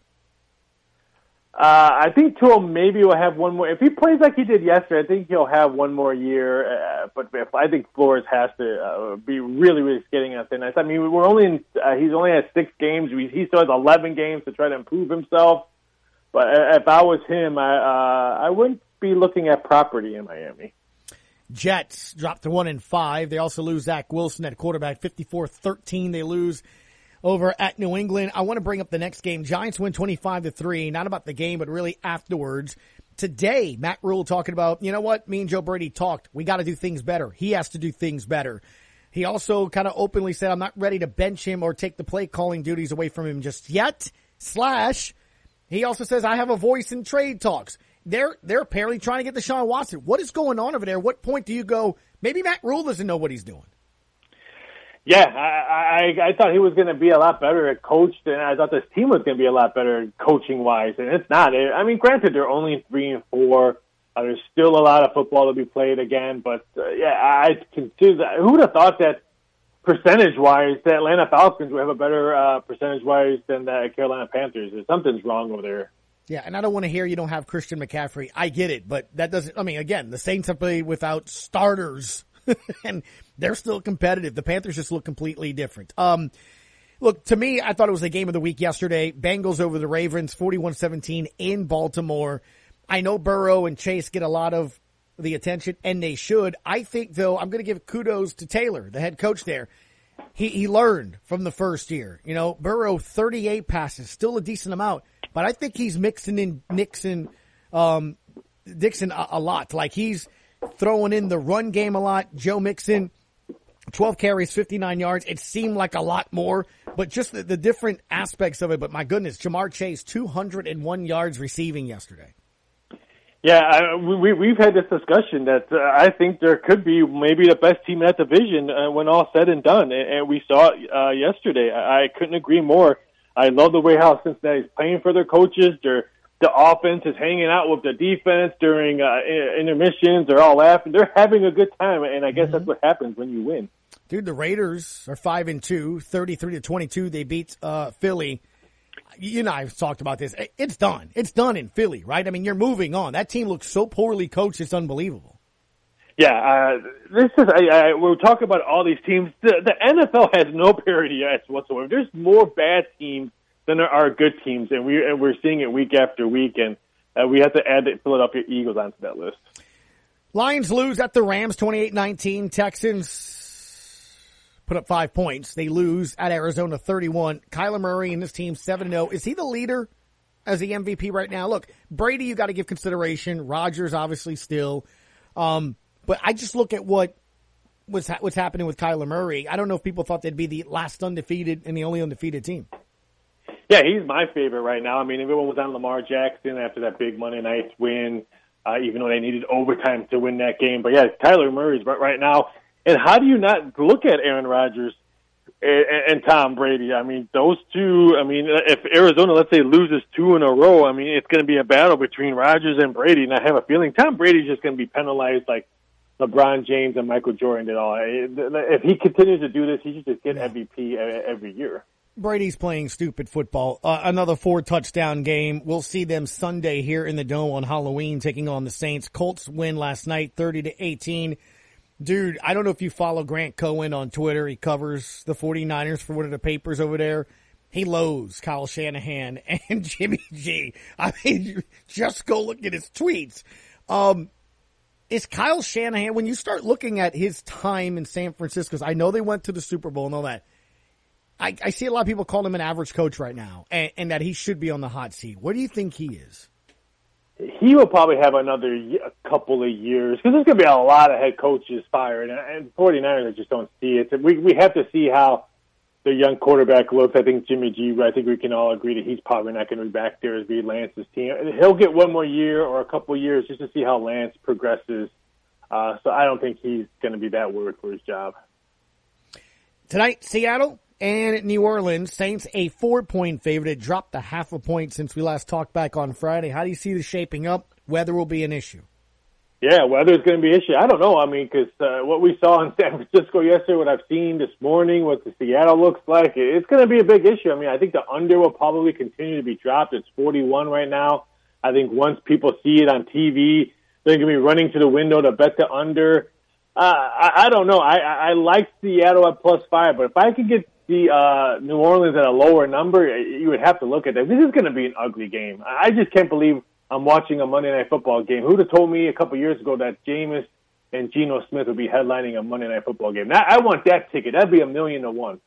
Speaker 24: I think Tua maybe will have one more. If he plays like he did yesterday, I think he'll have one more year. But I think Flores has to be really, really skating on thin ice. I mean, he's only had 6 games. He still has 11 games to try to improve himself. But if I was him, I wouldn't be looking at property in Miami.
Speaker 13: Jets drop to 1-5. They also lose Zach Wilson at quarterback, 54-13. They lose over at New England. I want to bring up the next game. Giants win 25-3. Not about the game, but really afterwards. Today, Matt Rule talking about, you know what? Me and Joe Brady talked. We got to do things better. He has to do things better. He also kind of openly said, I'm not ready to bench him or take the play calling duties away from him just yet. / he also says, I have a voice in trade talks. They're apparently trying to get Deshaun Watson. What is going on over there? What point do you go, maybe Matt Rule doesn't know what he's doing?
Speaker 24: Yeah, I thought he was going to be a lot better at coach, and I thought this team was going to be a lot better coaching-wise, and it's not. I mean, granted, they're only 3-4. There's still a lot of football to be played again, but, I consider that. Who would have thought that percentage-wise, the Atlanta Falcons would have a better percentage-wise than the Carolina Panthers? Something's wrong over there.
Speaker 13: Yeah, and I don't want to hear you don't have Christian McCaffrey. I get it, but that doesn't – I mean, again, the Saints have played without starters – and they're still competitive. The Panthers just look completely different. Look, to me, I thought it was the game of the week yesterday. Bengals over the Ravens, 41-17 in Baltimore. I know Burrow and Chase get a lot of the attention, and they should. I think, though, I'm going to give kudos to Taylor, the head coach there. He learned from the first year. Burrow, 38 passes, still a decent amount, but I think he's mixing in Dixon a lot. Like, he's throwing in the run game a lot. Joe Mixon, 12 carries, 59 yards. It seemed like a lot more, but just the different aspects of it. But my goodness, Jamar Chase, 201 yards receiving yesterday.
Speaker 24: Yeah, we've had this discussion that I think there could be maybe the best team in that division when all said and done, and we saw it yesterday. I couldn't agree more. I love the way how Cincinnati's playing for their coaches. The offense is hanging out with the defense during intermissions. They're all laughing. They're having a good time, and I guess that's what happens when you win.
Speaker 13: Dude, the Raiders are 5-2, 33-22. They beat Philly. You and I have talked about this. It's done. It's done in Philly, right? I mean, you're moving on. That team looks so poorly coached, it's unbelievable.
Speaker 24: Yeah, this is. We're talking about all these teams. The NFL has no parity whatsoever. There's more bad teams than there are good teams, and we're seeing it week after week. And we have to add the Philadelphia Eagles onto that list.
Speaker 13: Lions lose at the Rams 28-19. Texans put up 5 points. They lose at Arizona 31. Kyler Murray and this team 7-0. Is he the leader as the MVP right now? Look, Brady, you got to give consideration. Rodgers obviously still. But I just look at what's happening with Kyler Murray. I don't know if people thought they'd be the last undefeated and the only undefeated team.
Speaker 24: Yeah, he's my favorite right now. I mean, everyone was on Lamar Jackson after that big Monday night win, even though they needed overtime to win that game. But yeah, Kyler Murray's right now. And how do you not look at Aaron Rodgers and Tom Brady? I mean, those two, I mean, if Arizona, let's say, loses 2 in a row, I mean, it's going to be a battle between Rodgers and Brady. And I have a feeling Tom Brady's just going to be penalized like LeBron James and Michael Jordan did all. If he continues to do this, he should just get MVP every year.
Speaker 13: Brady's playing stupid football. Another 4-touchdown game. We'll see them Sunday here in the Dome on Halloween taking on the Saints. Colts win last night 30-18. Dude, I don't know if you follow Grant Cohen on Twitter. He covers the 49ers for one of the papers over there. He loathes Kyle Shanahan and Jimmy G. I mean, just go look at his tweets. Is Kyle Shanahan, when you start looking at his time in San Francisco, I know they went to the Super Bowl and all that, I see a lot of people call him an average coach right now, and that he should be on the hot seat. What do you think he is?
Speaker 24: He will probably have a couple of years, because there's going to be a lot of head coaches fired, and 49ers just don't see it. We have to see how the young quarterback looks. I think Jimmy G, I think we can all agree that he's probably not going to be back there as be Lance's team. He'll get one more year or a couple of years just to see how Lance progresses. So I don't think he's going to be that worried for his job.
Speaker 13: Tonight, Seattle and New Orleans. Saints a 4-point favorite. It dropped a half a point since we last talked back on Friday. How do you see this shaping up? Weather will be an issue.
Speaker 24: Yeah, weather's going to be an issue. I don't know. I mean, because what we saw in San Francisco yesterday, what I've seen this morning, what the Seattle looks like, it's going to be a big issue. I mean, I think the under will probably continue to be dropped. It's 41 right now. I think once people see it on TV, they're going to be running to the window to bet the under. I don't know. I like Seattle at +5, but if I could get the New Orleans at a lower number, you would have to look at that. This is going to be an ugly game. I just can't believe I'm watching a Monday Night Football game. Who'd have told me a couple years ago that Jameis and Geno Smith would be headlining a Monday Night Football game? Now, I want that ticket. That'd be $1 million to 1.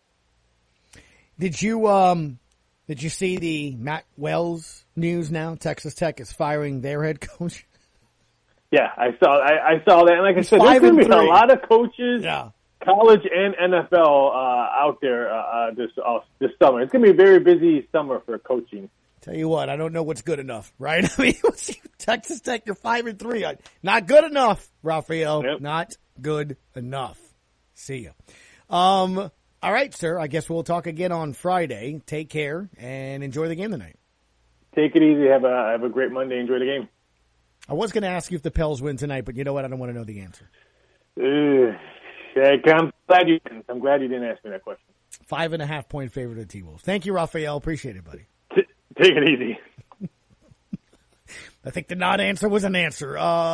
Speaker 13: Did you see the Matt Wells news now? Texas Tech is firing their head coach.
Speaker 24: Yeah, I saw that. And like I said, there's going to be a lot of coaches, college and NFL, out there this summer. It's going to be a very busy summer for coaching.
Speaker 13: Tell you what, I don't know what's good enough, right? I mean, Texas Tech, you're 5-3. Not good enough, Raphael. Yep. Not good enough. See ya. All right, sir. I guess we'll talk again on Friday. Take care and enjoy the game tonight.
Speaker 24: Take it easy. Have a great Monday. Enjoy the game.
Speaker 13: I was going to ask you if the Pels win tonight, but you know what? I don't want to know the answer.
Speaker 24: I'm glad you didn't ask me that question.
Speaker 13: 5.5-point favorite of T-Wolves. Thank you, Raphael. Appreciate it, buddy.
Speaker 24: Take it easy.
Speaker 13: I think the not answer was an answer.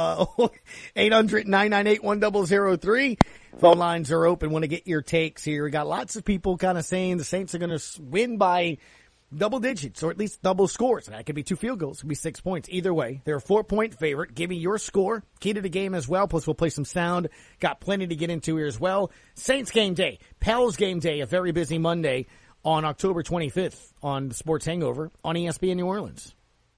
Speaker 13: 800-998-1003. Phone lines are open. Want to get your takes here. We got lots of people kind of saying the Saints are going to win by double digits, or at least double scores. That could be 2 field goals. It could be 6 points. Either way, they're a 4-point favorite. Give me your score. Key to the game as well. Plus, we'll play some sound. Got plenty to get into here as well. Saints game day. Pels game day. A very busy Monday on October 25th on the Sports Hangover on ESPN New Orleans.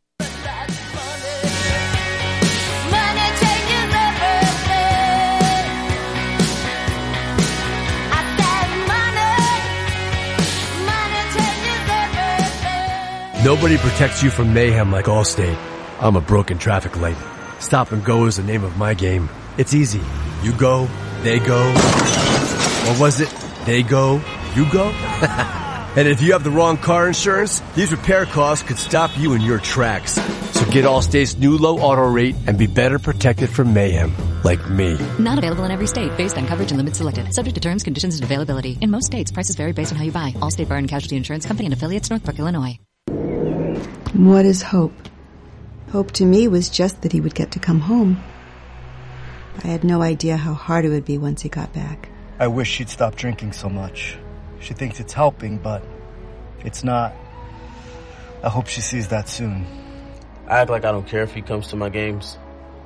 Speaker 2: Nobody protects you from mayhem like Allstate. I'm a broken traffic light. Stop and go is the name of my game. It's easy. You go, they go. Or was it, they go, you go? And if you have the wrong car insurance, these repair costs could stop you in your tracks. So get Allstate's new low auto rate and be better protected from mayhem, like me.
Speaker 3: Not available in every state based on coverage and limits selected. Subject to terms, conditions, and availability. In most states, prices vary based on how you buy. Allstate Bar and Casualty Insurance Company and affiliates, Northbrook, Illinois.
Speaker 5: What is hope? Hope to me was just that he would get to come home. I had no idea how hard it would be once he got back.
Speaker 6: I wish she'd stop drinking so much. She thinks it's helping, but it's not. I hope she sees that soon.
Speaker 7: I act like I don't care if he comes to my games,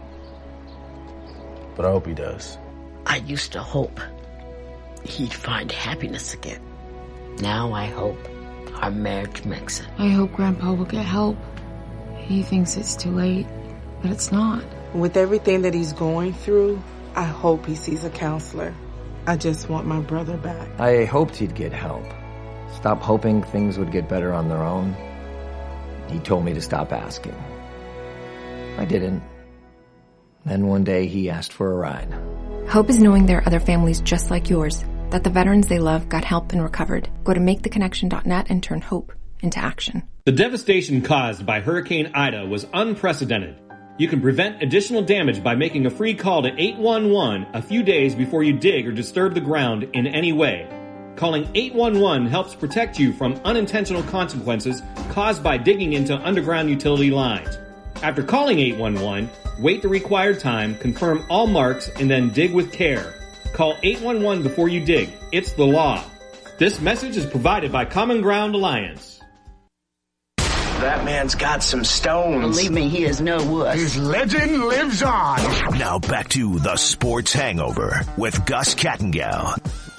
Speaker 7: but I hope he does.
Speaker 8: I used to hope he'd find happiness again. Now I hope our marriage makes it.
Speaker 9: I hope Grandpa will get help. He thinks it's too late, but it's not.
Speaker 25: With everything that he's going through, I hope he sees a counselor. I just want my brother back.
Speaker 26: I hoped he'd get help. Stop hoping things would get better on their own. He told me to stop asking. I didn't. Then one day he asked for a ride.
Speaker 9: Hope is knowing there are other families just like yours, that the veterans they love got help and recovered. Go to maketheconnection.net and turn hope into action.
Speaker 27: The devastation caused by Hurricane Ida was unprecedented. You can prevent additional damage by making a free call to 811 a few days before you dig or disturb the ground in any way. Calling 811 helps protect you from unintentional consequences caused by digging into underground utility lines. After calling 811, wait the required time, confirm all marks, and then dig with care. Call 811 before you dig. It's the law. This message is provided by Common Ground Alliance.
Speaker 23: That man's got some stones.
Speaker 8: Believe me, he is no wuss.
Speaker 23: His legend lives on.
Speaker 28: Now back to the Sports Hangover with Gus Kattengell.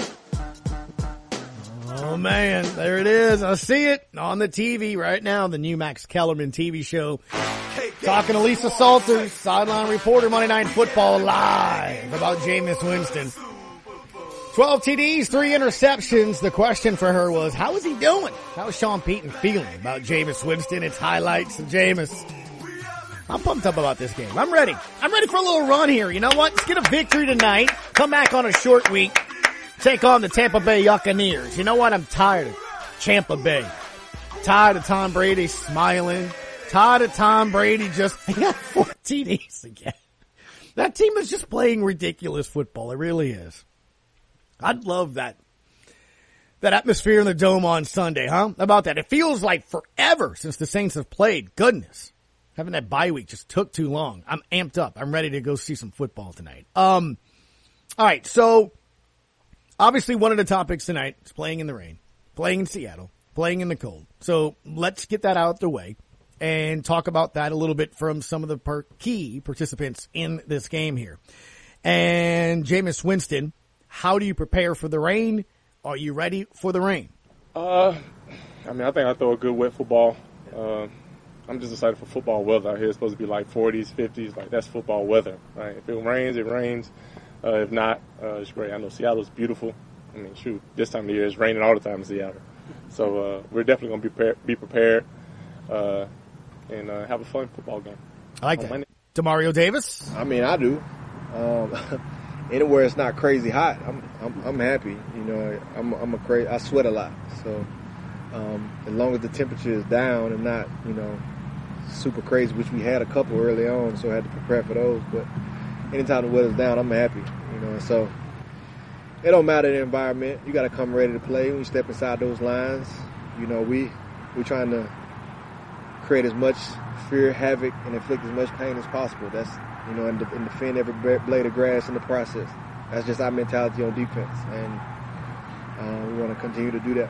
Speaker 13: Oh, man, there it is. I see it on the TV right now, the new Max Kellerman TV show. Talking to Lisa Salters, sideline reporter, Monday Night Football live about Jameis Winston. 12 TDs, 3 interceptions. The question for her was, how is he doing? How is Sean Payton feeling about Jameis Winston? It's highlights of Jameis. I'm pumped up about this game. I'm ready. I'm ready for a little run here. You know what? Let's get a victory tonight. Come back on a short week. Take on the Tampa Bay Buccaneers. You know what? I'm tired of Tampa Bay. Tired of Tom Brady smiling. Tired of Tom Brady just, he got 4 TDs again. That team is just playing ridiculous football. It really is. I'd love that atmosphere in the Dome on Sunday, huh? How about that? It feels like forever since the Saints have played. Goodness. Having that bye week just took too long. I'm amped up. I'm ready to go see some football tonight. All right, so obviously one of the topics tonight is playing in the rain, playing in Seattle, playing in the cold. So let's get that out of the way and talk about that a little bit from some of the key participants in this game here. And Jameis Winston, how do you prepare for the rain? Are you ready for the rain?
Speaker 29: I think I throw a good wet football. I'm just excited for football weather out here. It's supposed to be like 40s, 50s. Like, that's football weather. Right? If it rains, it rains. If not, it's great. I know Seattle's beautiful. I mean, shoot, this time of the year it's raining all the time in Seattle. So we're definitely going to be prepared and have a fun football game.
Speaker 13: I like that. Demario Davis?
Speaker 30: I mean, I do. Anywhere it's not crazy hot, I'm happy. You know, I sweat a lot. So as long as the temperature is down and not, you know, super crazy, which we had a couple early on, so I had to prepare for those. But anytime the weather's down, I'm happy. You know, so it don't matter the environment. You got to come ready to play when you step inside those lines. You know, we're trying to create as much fear, havoc, and inflict as much pain as possible. That's, you know, and defend every blade of grass in the process. That's just our mentality on defense, and we want to continue to do that.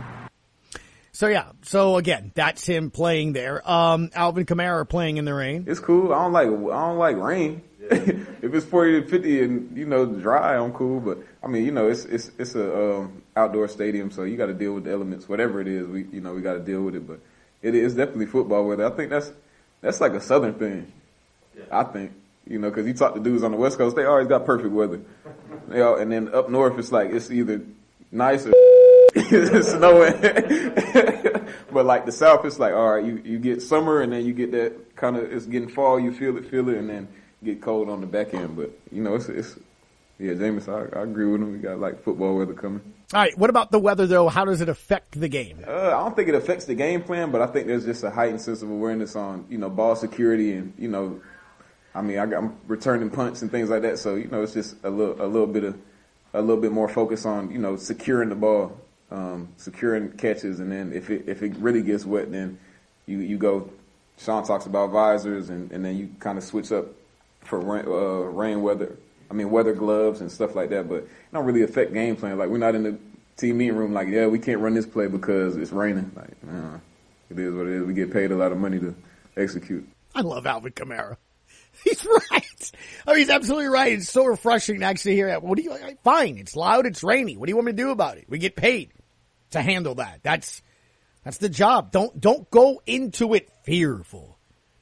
Speaker 13: So again, that's him playing there. Alvin Kamara playing in the rain.
Speaker 31: It's cool. I don't like rain. If it's 40 to 50 and, you know, dry, I'm cool. But I mean, you know, it's a outdoor stadium, so you got to deal with the elements, whatever it is. We got to deal with it. But it is definitely football weather. I think that's like a Southern thing. Yeah. I think, you know, because you talk to dudes on the West Coast, they always got perfect weather. And then up north, it's like it's either nice or it's snowing. But like the South, it's like, all right, you get summer and then you get that kind of, it's getting fall, you feel it, and then get cold on the back end. But, you know, it's Jameis, I agree with him. We got like football weather coming.
Speaker 13: All right, what about the weather though? How does it affect the game?
Speaker 31: I don't think it affects the game plan, but I think there's just a heightened sense of awareness on, you know, ball security and, you know, I mean, I'm returning punts and things like that. So, you know, it's just a little bit more focus on, you know, securing the ball, securing catches. And then if it really gets wet, then you go, Sean talks about visors and then you kind of switch up for rain weather, weather gloves and stuff like that, but it don't really affect game plan. Like, we're not in the team meeting room like, yeah, we can't run this play because it's raining. Like, nah, it is what it is. We get paid a lot of money to execute.
Speaker 13: I love Alvin Kamara. He's right. Oh, he's absolutely right. It's so refreshing to actually hear that. Fine, it's loud, it's rainy. What do you want me to do about it? We get paid to handle that. That's the job. Don't go into it fearful.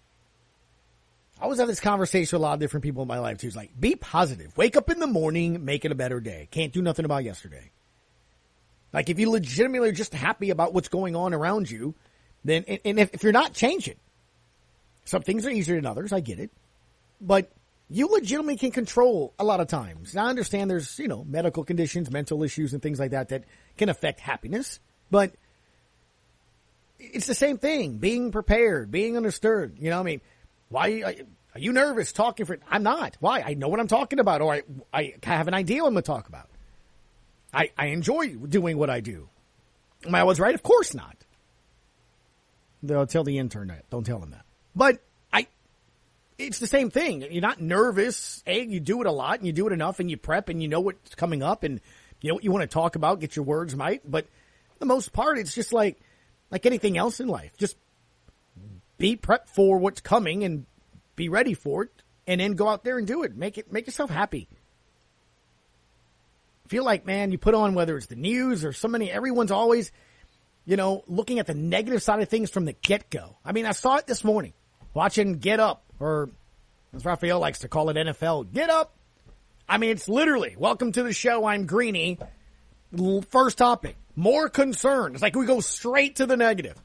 Speaker 13: I always have this conversation with a lot of different people in my life too. It's like, be positive. Wake up in the morning, make it a better day. Can't do nothing about yesterday. Like, if you legitimately are just happy about what's going on around you, then, and if you're not, change it. Some things are easier than others, I get it. But you legitimately can control a lot of times. Now, I understand there's, medical conditions, mental issues, and things like that can affect happiness. But it's the same thing. Being prepared, being understood. Why are you nervous talking for? I'm not. Why? I know what I'm talking about, or I have an idea what I'm going to talk about. I enjoy doing what I do. Am I always right? Of course not. They'll tell the intern that. Don't tell them that. But it's the same thing. You're not nervous. You do it a lot and you do it enough and you prep and you know what's coming up and you know what you want to talk about, get your words right. But for the most part, it's just like anything else in life. Just be prepped for what's coming and be ready for it and then go out there and do it. Make yourself happy. Feel like, man, you put on, whether it's the news or everyone's always, looking at the negative side of things from the get-go. I mean, I saw it this morning watching Get Up, or as Raphael likes to call it, NFL, Get Up. I mean, it's literally, welcome to the show, I'm Greeny. First topic, more concern. It's like we go straight to the negative.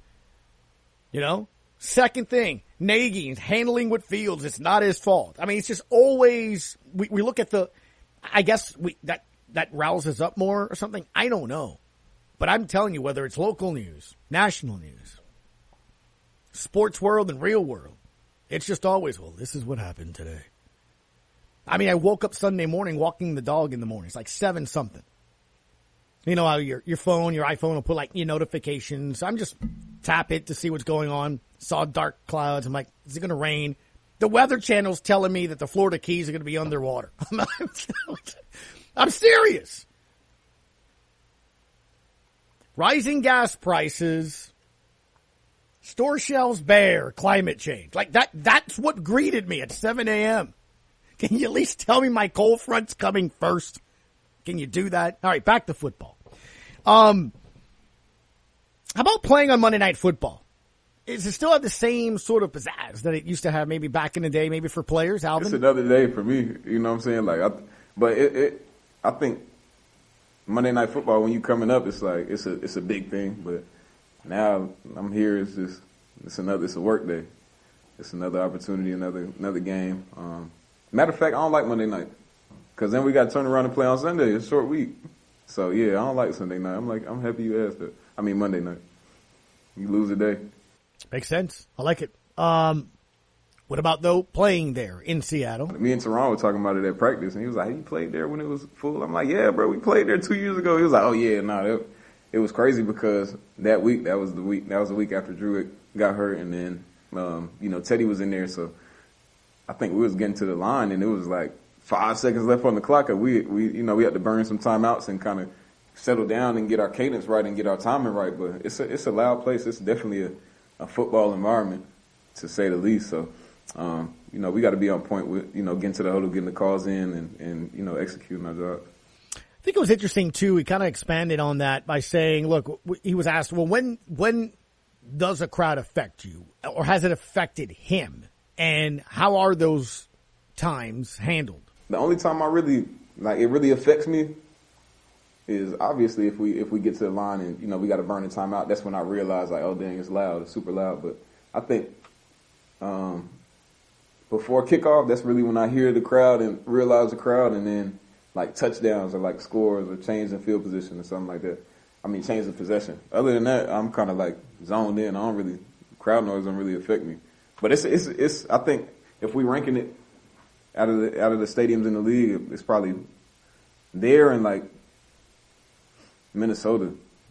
Speaker 13: Second thing, Nagy's handling with Fields. It's not his fault. I mean, it's just always, we look at that rouses up more or something. I don't know. But I'm telling you, whether it's local news, national news, sports world and real world, it's just always, well, this is what happened today. I mean, I woke up Sunday morning walking the dog in the morning. It's like 7 something. You know how your phone, your iPhone will put your notifications. I'm just tap it to see what's going on. Saw dark clouds. I'm like, is it going to rain? The Weather Channel's telling me that the Florida Keys are going to be underwater. I'm serious. Rising gas prices, store shelves bare, climate change. That's what greeted me at 7 a.m. Can you at least tell me my cold front's coming first? Can you do that? All right, back to football. How about playing on Monday Night Football? Does it still have the same sort of pizzazz that it used to have maybe back in the day, maybe for players, Alvin?
Speaker 31: It's another day for me, you know what I'm saying? I think Monday Night Football, when you coming up, it's like it's a big thing. But now I'm here. It's a work day. It's another opportunity, another game. Matter of fact, I don't like Monday night because then we got to turn around and play on Sunday. It's a short week, so yeah, I don't like Sunday night. I'm happy you asked that. I mean Monday night. You lose a day.
Speaker 13: Makes sense. I like it. What about, though, playing there in Seattle?
Speaker 31: Me and Teron were talking about it at practice, and he was like, hey, you played there when it was full? I'm like, yeah, bro, we played there 2 years ago. He was like, oh, yeah, no, it was crazy because that was the week after Drew got hurt, and then, Teddy was in there, so I think we was getting to the line, and it was like 5 seconds left on the clock, and we had to burn some timeouts and kind of settle down and get our cadence right and get our timing right, but it's a loud place. It's definitely a football environment, to say the least, so... we got to be on point with, getting to the huddle, getting the calls in and executing our job.
Speaker 13: I think it was interesting, too. He kind of expanded on that by saying, look, he was asked, well, when does a crowd affect you, or has it affected him? And how are those times handled?
Speaker 31: The only time it really affects me is obviously if we get to the line and, we got to burn the timeout. That's when I realize, like, oh, dang, it's loud. It's super loud. But I think, before kickoff, that's really when I hear the crowd and realize the crowd, and then like touchdowns or like scores or change in field position or something like that. I mean, change of possession. Other than that, I'm kind of like zoned in. Crowd noise don't really affect me. But it's. I think if we ranking it out of the stadiums in the league, it's probably there and like Minnesota.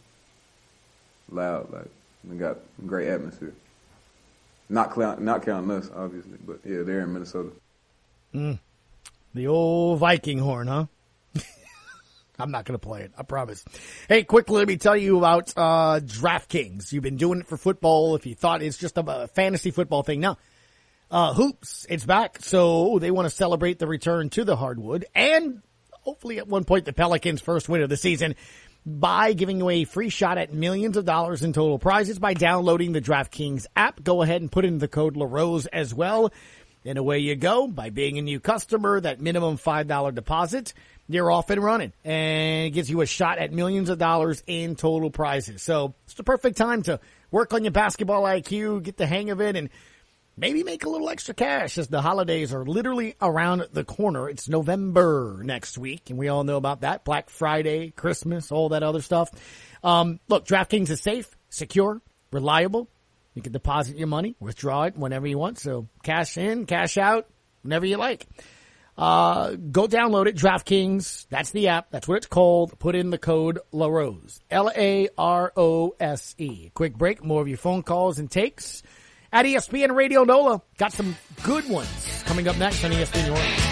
Speaker 31: Loud, like we got great atmosphere. Not counting us, obviously, but yeah, they're in Minnesota.
Speaker 13: The old Viking horn, huh? I'm not going to play it, I promise. Hey, quickly, let me tell you about DraftKings. You've been doing it for football if you thought it's just a fantasy football thing. Now, hoops, it's back, so they want to celebrate the return to the hardwood and hopefully at one point the Pelicans' first win of the season by giving away a free shot at millions of dollars in total prizes by downloading the DraftKings app. Go ahead and put in the code LaRose as well. And away you go. By being a new customer, that minimum $5 deposit, you're off and running. And it gives you a shot at millions of dollars in total prizes. So it's the perfect time to work on your basketball IQ, get the hang of it, and maybe make a little extra cash as the holidays are literally around the corner. It's November next week, and we all know about that. Black Friday, Christmas, all that other stuff. Look, DraftKings is safe, secure, reliable. You can deposit your money, withdraw it whenever you want. So cash in, cash out, whenever you like. Go download it, DraftKings. That's the app. That's what it's called. Put in the code LaRose, LaRose. Quick break. More of your phone calls and takes at ESPN Radio NOLA. Got some good ones coming up next on ESPN New Orleans.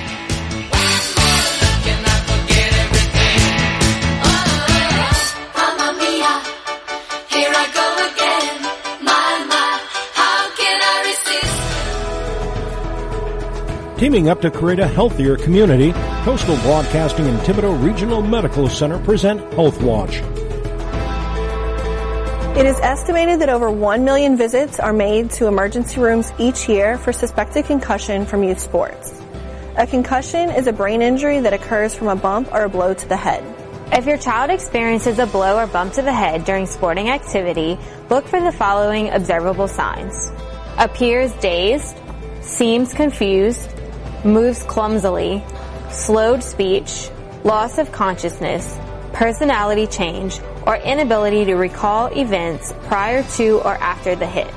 Speaker 4: Teaming up to create a healthier community, Coastal Broadcasting and Thibodaux Regional Medical Center present Health Watch.
Speaker 10: It is estimated that over 1 million visits are made to emergency rooms each year for suspected concussion from youth sports. A concussion is a brain injury that occurs from a bump or a blow to the head.
Speaker 12: If your child experiences a blow or bump to the head during sporting activity, look for the following observable signs. Appears dazed, seems confused, moves clumsily, slowed speech, loss of consciousness, personality change, or inability to recall events prior to or after the hit.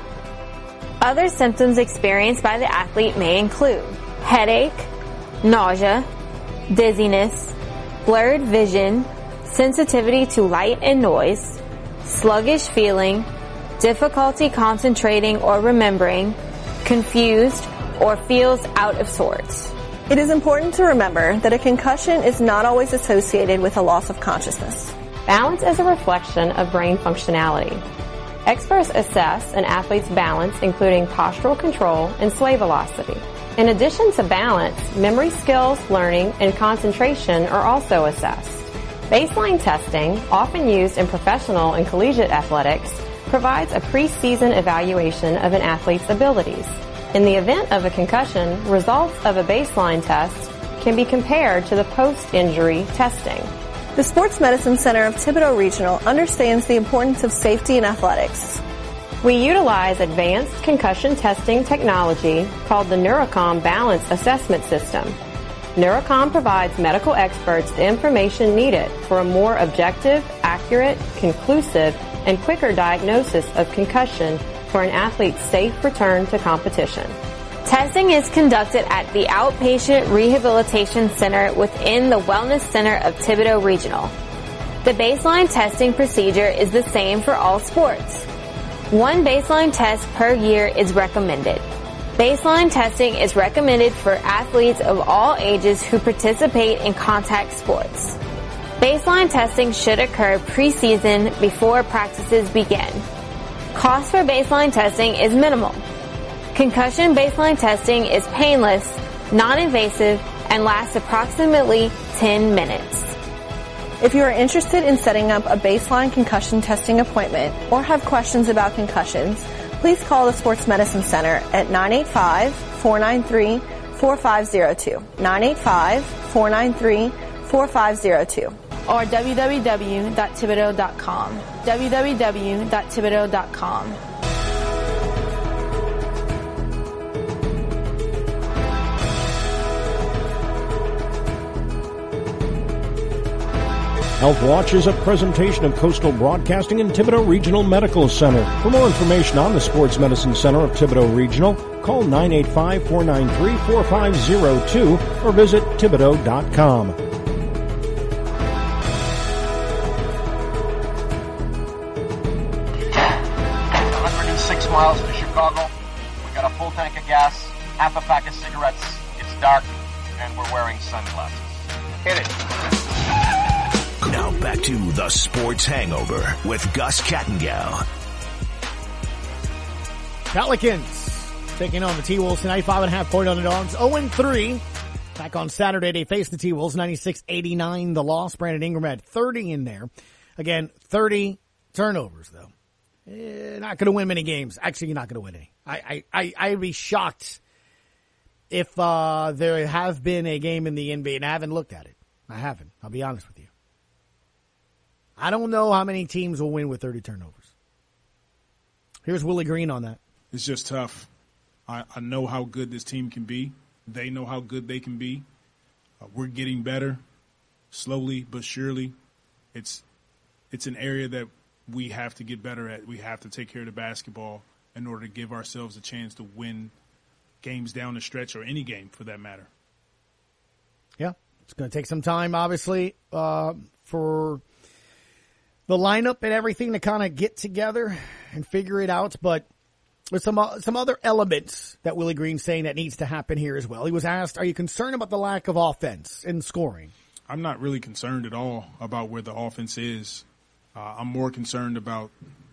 Speaker 12: Other symptoms experienced by the athlete may include headache, nausea, dizziness, blurred vision, sensitivity to light and noise, sluggish feeling, difficulty concentrating or remembering, confused, or feels out of sorts.
Speaker 10: It is important to remember that a concussion is not always associated with a loss of consciousness.
Speaker 9: Balance is a reflection of brain functionality. Experts assess an athlete's balance, including postural control and sway velocity. In addition to balance, memory skills, learning, and concentration are also assessed. Baseline testing, often used in professional and collegiate athletics, provides a preseason evaluation of an athlete's abilities. In the event of a concussion, results of a baseline test can be compared to the post-injury testing.
Speaker 10: The Sports Medicine Center of Thibodaux Regional understands the importance of safety in athletics.
Speaker 9: We utilize advanced concussion testing technology called the Neurocom Balance Assessment System. Neurocom provides medical experts the information needed for a more objective, accurate, conclusive, and quicker diagnosis of concussion for an athlete's safe return to competition.
Speaker 12: Testing is conducted at the Outpatient Rehabilitation Center within the Wellness Center of Thibodaux Regional. The baseline testing procedure is the same for all sports. One baseline test per year is recommended. Baseline testing is recommended for athletes of all ages who participate in contact sports. Baseline testing should occur preseason before practices begin. Cost for baseline testing is minimal. Concussion baseline testing is painless, non-invasive, and lasts approximately 10 minutes.
Speaker 10: If you are interested in setting up a baseline concussion testing appointment or have questions about concussions, please call the Sports Medicine Center at 985-493-4502, 985-493-4502, or www.thibodaux.com, www.thibodaux.com.
Speaker 4: Health Watch is a presentation of Coastal Broadcasting and Thibodaux Regional Medical Center. For more information on the Sports Medicine Center of Thibodaux Regional, call 985-493-4502 or visit Thibodaux.com.
Speaker 14: 106 miles to Chicago. We got a full tank of gas, half a pack of cigarettes. It's dark. and we're wearing sunglasses. Hit it.
Speaker 28: Now back to the Sports Hangover with Gus Kattengell.
Speaker 13: Pelicans taking on the T-Wolves tonight, 5.5 point underdogs, 0-3. Back on Saturday, they faced the T-Wolves, 96-89, the loss. Brandon Ingram had 30 in there. Again, 30 turnovers, though. Not going to win many games. Actually, you're not going to win any. I'd be shocked if there has been a game in the NBA, and I haven't looked at it. I haven't. I'll be honest with you. I don't know how many teams will win with 30 turnovers. Here's Willie Green on that.
Speaker 1: It's just tough. I know how good this team can be. They know how good they can be. We're getting better, slowly but surely. It's an area that we have to get better at. We have to take care of the basketball in order to give ourselves a chance to win games down the stretch, or any game for that matter.
Speaker 13: Yeah, it's going to take some time, obviously, for the lineup and everything to kind of get together and figure it out. But there's some other elements that Willie Green's saying that needs to happen here as well. He was asked, are you concerned about the lack of offense in scoring?
Speaker 1: I'm not really concerned at all about where the offense is. I'm more concerned about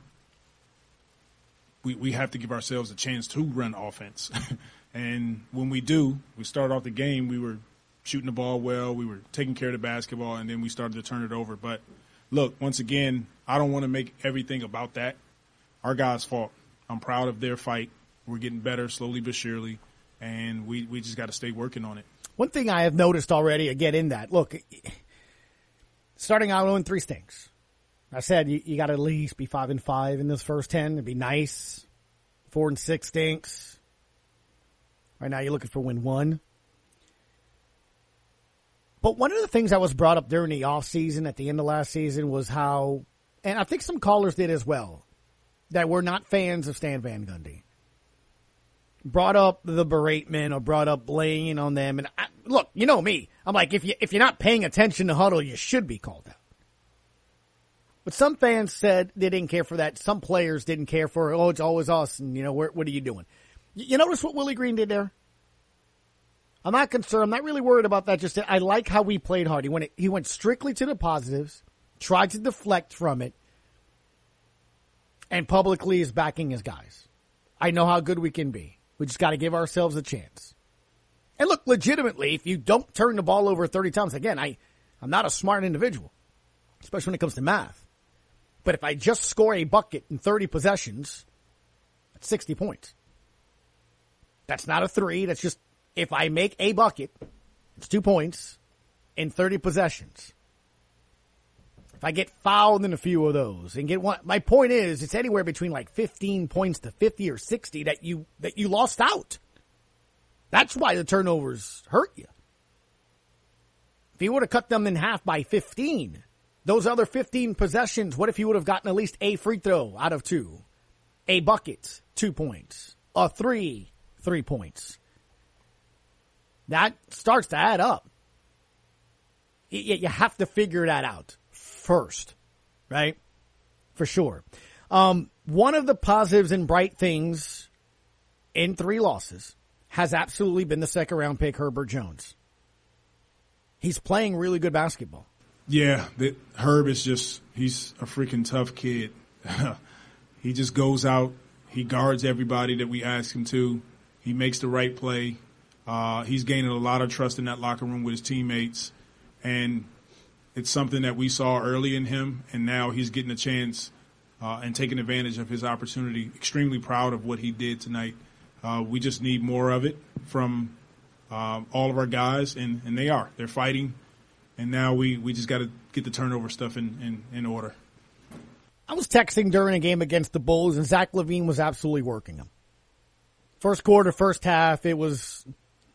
Speaker 1: we have to give ourselves a chance to run offense. And when we do, we start off the game, we were shooting the ball well, we were taking care of the basketball, and then we started to turn it over. But, look, once again, I don't want to make everything about that. Our guys fought. I'm proud of their fight. We're getting better slowly but surely, and we just got to stay working on it.
Speaker 13: One thing I have noticed already, again, in that, look, starting out 0-3 stinks. I said you got to at least be 5-5 in this first 10. It'd be nice. 4-6 stinks. Right now you're looking for win 1. But one of the things that was brought up during the offseason at the end of last season was how, and I think some callers did as well, that were not fans of Stan Van Gundy, brought up the beratement or brought up blaming on them. And look, you know me. I'm like, if you're not paying attention to huddle, you should be called out. But some fans said they didn't care for that. Some players didn't care for it. Oh, it's always us. And, what are you doing? You notice what Willie Green did there? I'm not concerned. I'm not really worried about that. Just I like how we played hard. He went strictly to the positives, tried to deflect from it, and publicly is backing his guys. I know how good we can be. We just got to give ourselves a chance. And look, legitimately, if you don't turn the ball over 30 times, again, I'm not a smart individual, especially when it comes to math. But if I just score a bucket in 30 possessions, that's 60 points. That's not a 3. That's just, if I make a bucket, it's 2 points in 30 possessions. If I get fouled in a few of those and get one, my point is it's anywhere between like 15 points to 50 or 60 that you lost out. That's why the turnovers hurt you. If you would have cut them in half by 15, those other 15 possessions, what if you would have gotten at least a free throw out of 2, a bucket, 2 points, a 3 points? That starts to add up. You have to figure that out first, right? For sure. One of the positives and bright things in 3 losses has absolutely been the second round pick, Herbert Jones. He's playing really good basketball.
Speaker 1: Yeah, Herb is he's a freaking tough kid. He just goes out. He guards everybody that we ask him to. He makes the right play. He's gaining a lot of trust in that locker room with his teammates. And it's something that we saw early in him, and now he's getting a chance and taking advantage of his opportunity. Extremely proud of what he did tonight. We just need more of it from all of our guys, and they are. They're fighting. And now we just got to get the turnover stuff in order.
Speaker 13: I was texting during a game against the Bulls, and Zach LaVine was absolutely working them. First quarter, first half, it was,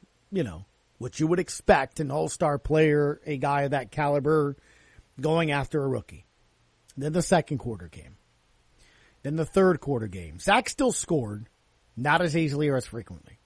Speaker 13: what you would expect, an all-star player, a guy of that caliber, going after a rookie. Then the second quarter came. Then the third quarter game. Zach still scored, not as easily or as frequently.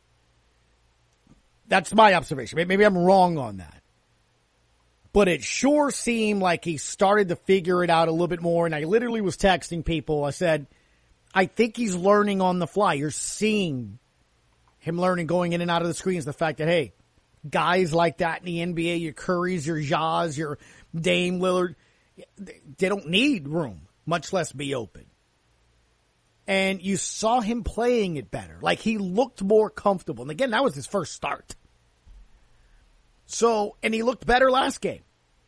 Speaker 13: That's my observation. Maybe I'm wrong on that. But it sure seemed like he started to figure it out a little bit more. And I literally was texting people. I said, I think he's learning on the fly. You're seeing him learning, going in and out of the screens. The fact that, hey, guys like that in the NBA, your Currys, your Jaws, your Dame Lillard, they don't need room, much less be open. And you saw him playing it better. Like, he looked more comfortable. And again, that was his first start. So, and he looked better last game.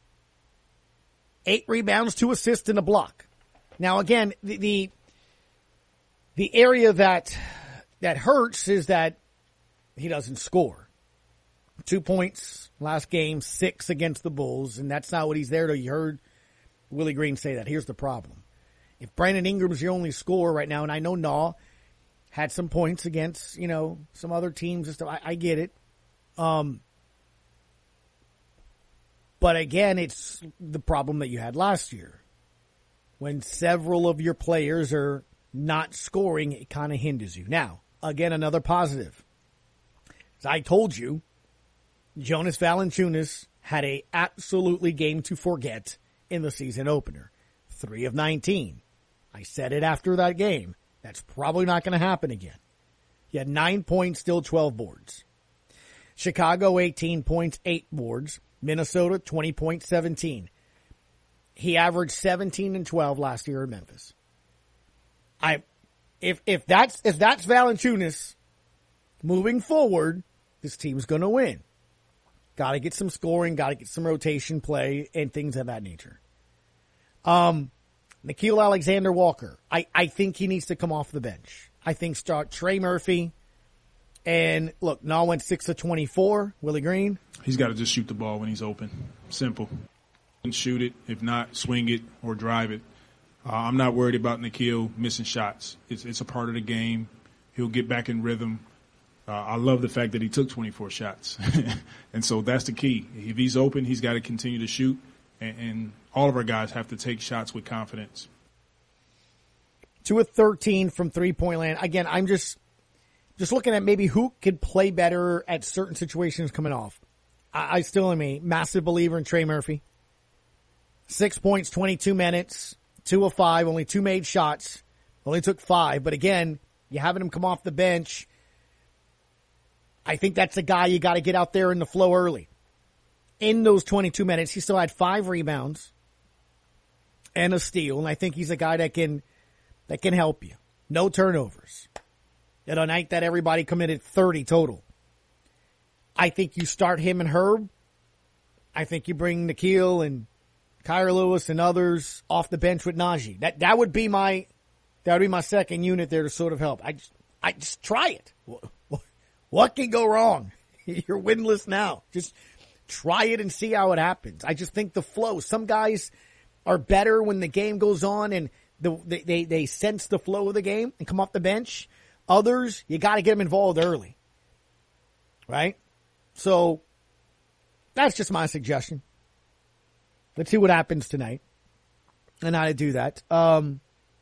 Speaker 13: 8 rebounds, 2 assists, and a block. Now, again, the area that hurts is that he doesn't score. 2 points last game, 6 against the Bulls, and that's not what he's there to. You heard Willie Green say that. Here's the problem. If Brandon Ingram's your only scorer right now, and I know Naw had some points against, some other teams and stuff, I get it. But again, it's the problem that you had last year. When several of your players are not scoring, it kind of hinders you. Now, again, another positive. As I told you, Jonas Valanciunas had a absolutely game to forget in the season opener. 3 of 19. I said it after that game. That's probably not going to happen again. He had 9 points, still 12 boards. Chicago, 18 points, 8 boards. Minnesota, 20 points, 17. He averaged 17 and 12 last year in Memphis. If that's Valanciunas moving forward, this team's going to win. Got to get some scoring, got to get some rotation play, and things of that nature. Nickeil Alexander-Walker, I think he needs to come off the bench. I think start Trey Murphy. And look, Naw went 6 of 24. Willie Green.
Speaker 1: He's got to just shoot the ball when he's open. Simple. And shoot it. If not, swing it or drive it. I'm not worried about Nickeil missing shots. It's a part of the game. He'll get back in rhythm. I love the fact that he took 24 shots. And so that's the key. If he's open, he's got to continue to shoot. And all of our guys have to take shots with confidence.
Speaker 13: 2 of 13 from three-point land. Again, I'm just looking at maybe who could play better at certain situations coming off. I still am a massive believer in Trey Murphy. 6 points, 22 minutes, 2 of 5, only 2 made shots. Only took 5. But again, you having him come off the bench, I think that's a guy you got to get out there in the flow early. In those 22 minutes, he still had 5 rebounds and a steal. And I think he's a guy that can help you. No turnovers. And a night that everybody committed 30 total. I think you start him and Herb. I think you bring Nickeil and Kyra Lewis and others off the bench with Najee. That would be my second unit there to sort of help. I just try it. What can go wrong? You're winless now. Just try it and see how it happens. I just think the flow. Some guys are better when the game goes on and they sense the flow of the game and come off the bench. Others, you got to get them involved early. Right? So, that's just my suggestion. Let's see what happens tonight and how to do that. One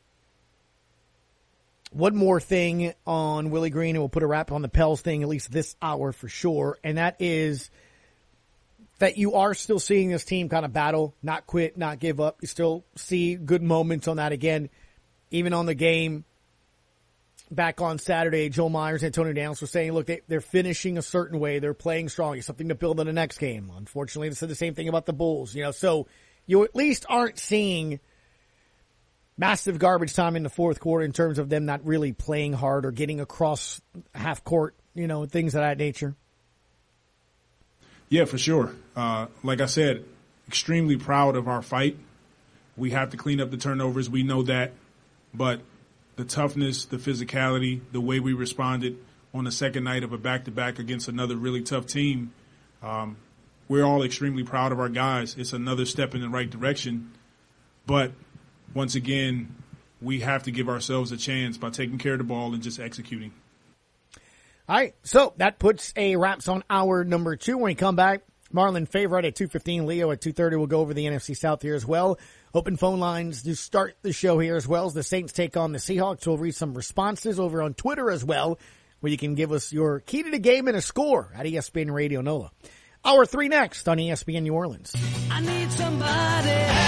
Speaker 13: more thing on Willie Green, and we'll put a wrap on the Pels thing, at least this hour for sure, and that is that you are still seeing this team kind of battle, not quit, not give up. You still see good moments on that again, even on the game. Back on Saturday, Joel Myers and Antonio Daniels were saying, look, they're finishing a certain way. They're playing strong. It's something to build on the next game. Unfortunately, they said the same thing about the Bulls. So you at least aren't seeing massive garbage time in the fourth quarter in terms of them not really playing hard or getting across half court, things of that nature.
Speaker 1: Yeah, for sure. Like I said, extremely proud of our fight. We have to clean up the turnovers. We know that. But the toughness, the physicality, the way we responded on the second night of a back-to-back against another really tough team, we're all extremely proud of our guys. It's another step in the right direction. But once again, we have to give ourselves a chance by taking care of the ball and just executing.
Speaker 13: All right, so that puts a wraps on hour number 2. When we come back, Marlon Favorite at 2:15, Leo at 2:30. We'll go over the NFC South here as well. Open phone lines to start the show here as well as the Saints take on the Seahawks. We'll read some responses over on Twitter as well, where you can give us your key to the game and a score at ESPN Radio NOLA. Hour 3 next on ESPN New Orleans.
Speaker 2: I need somebody.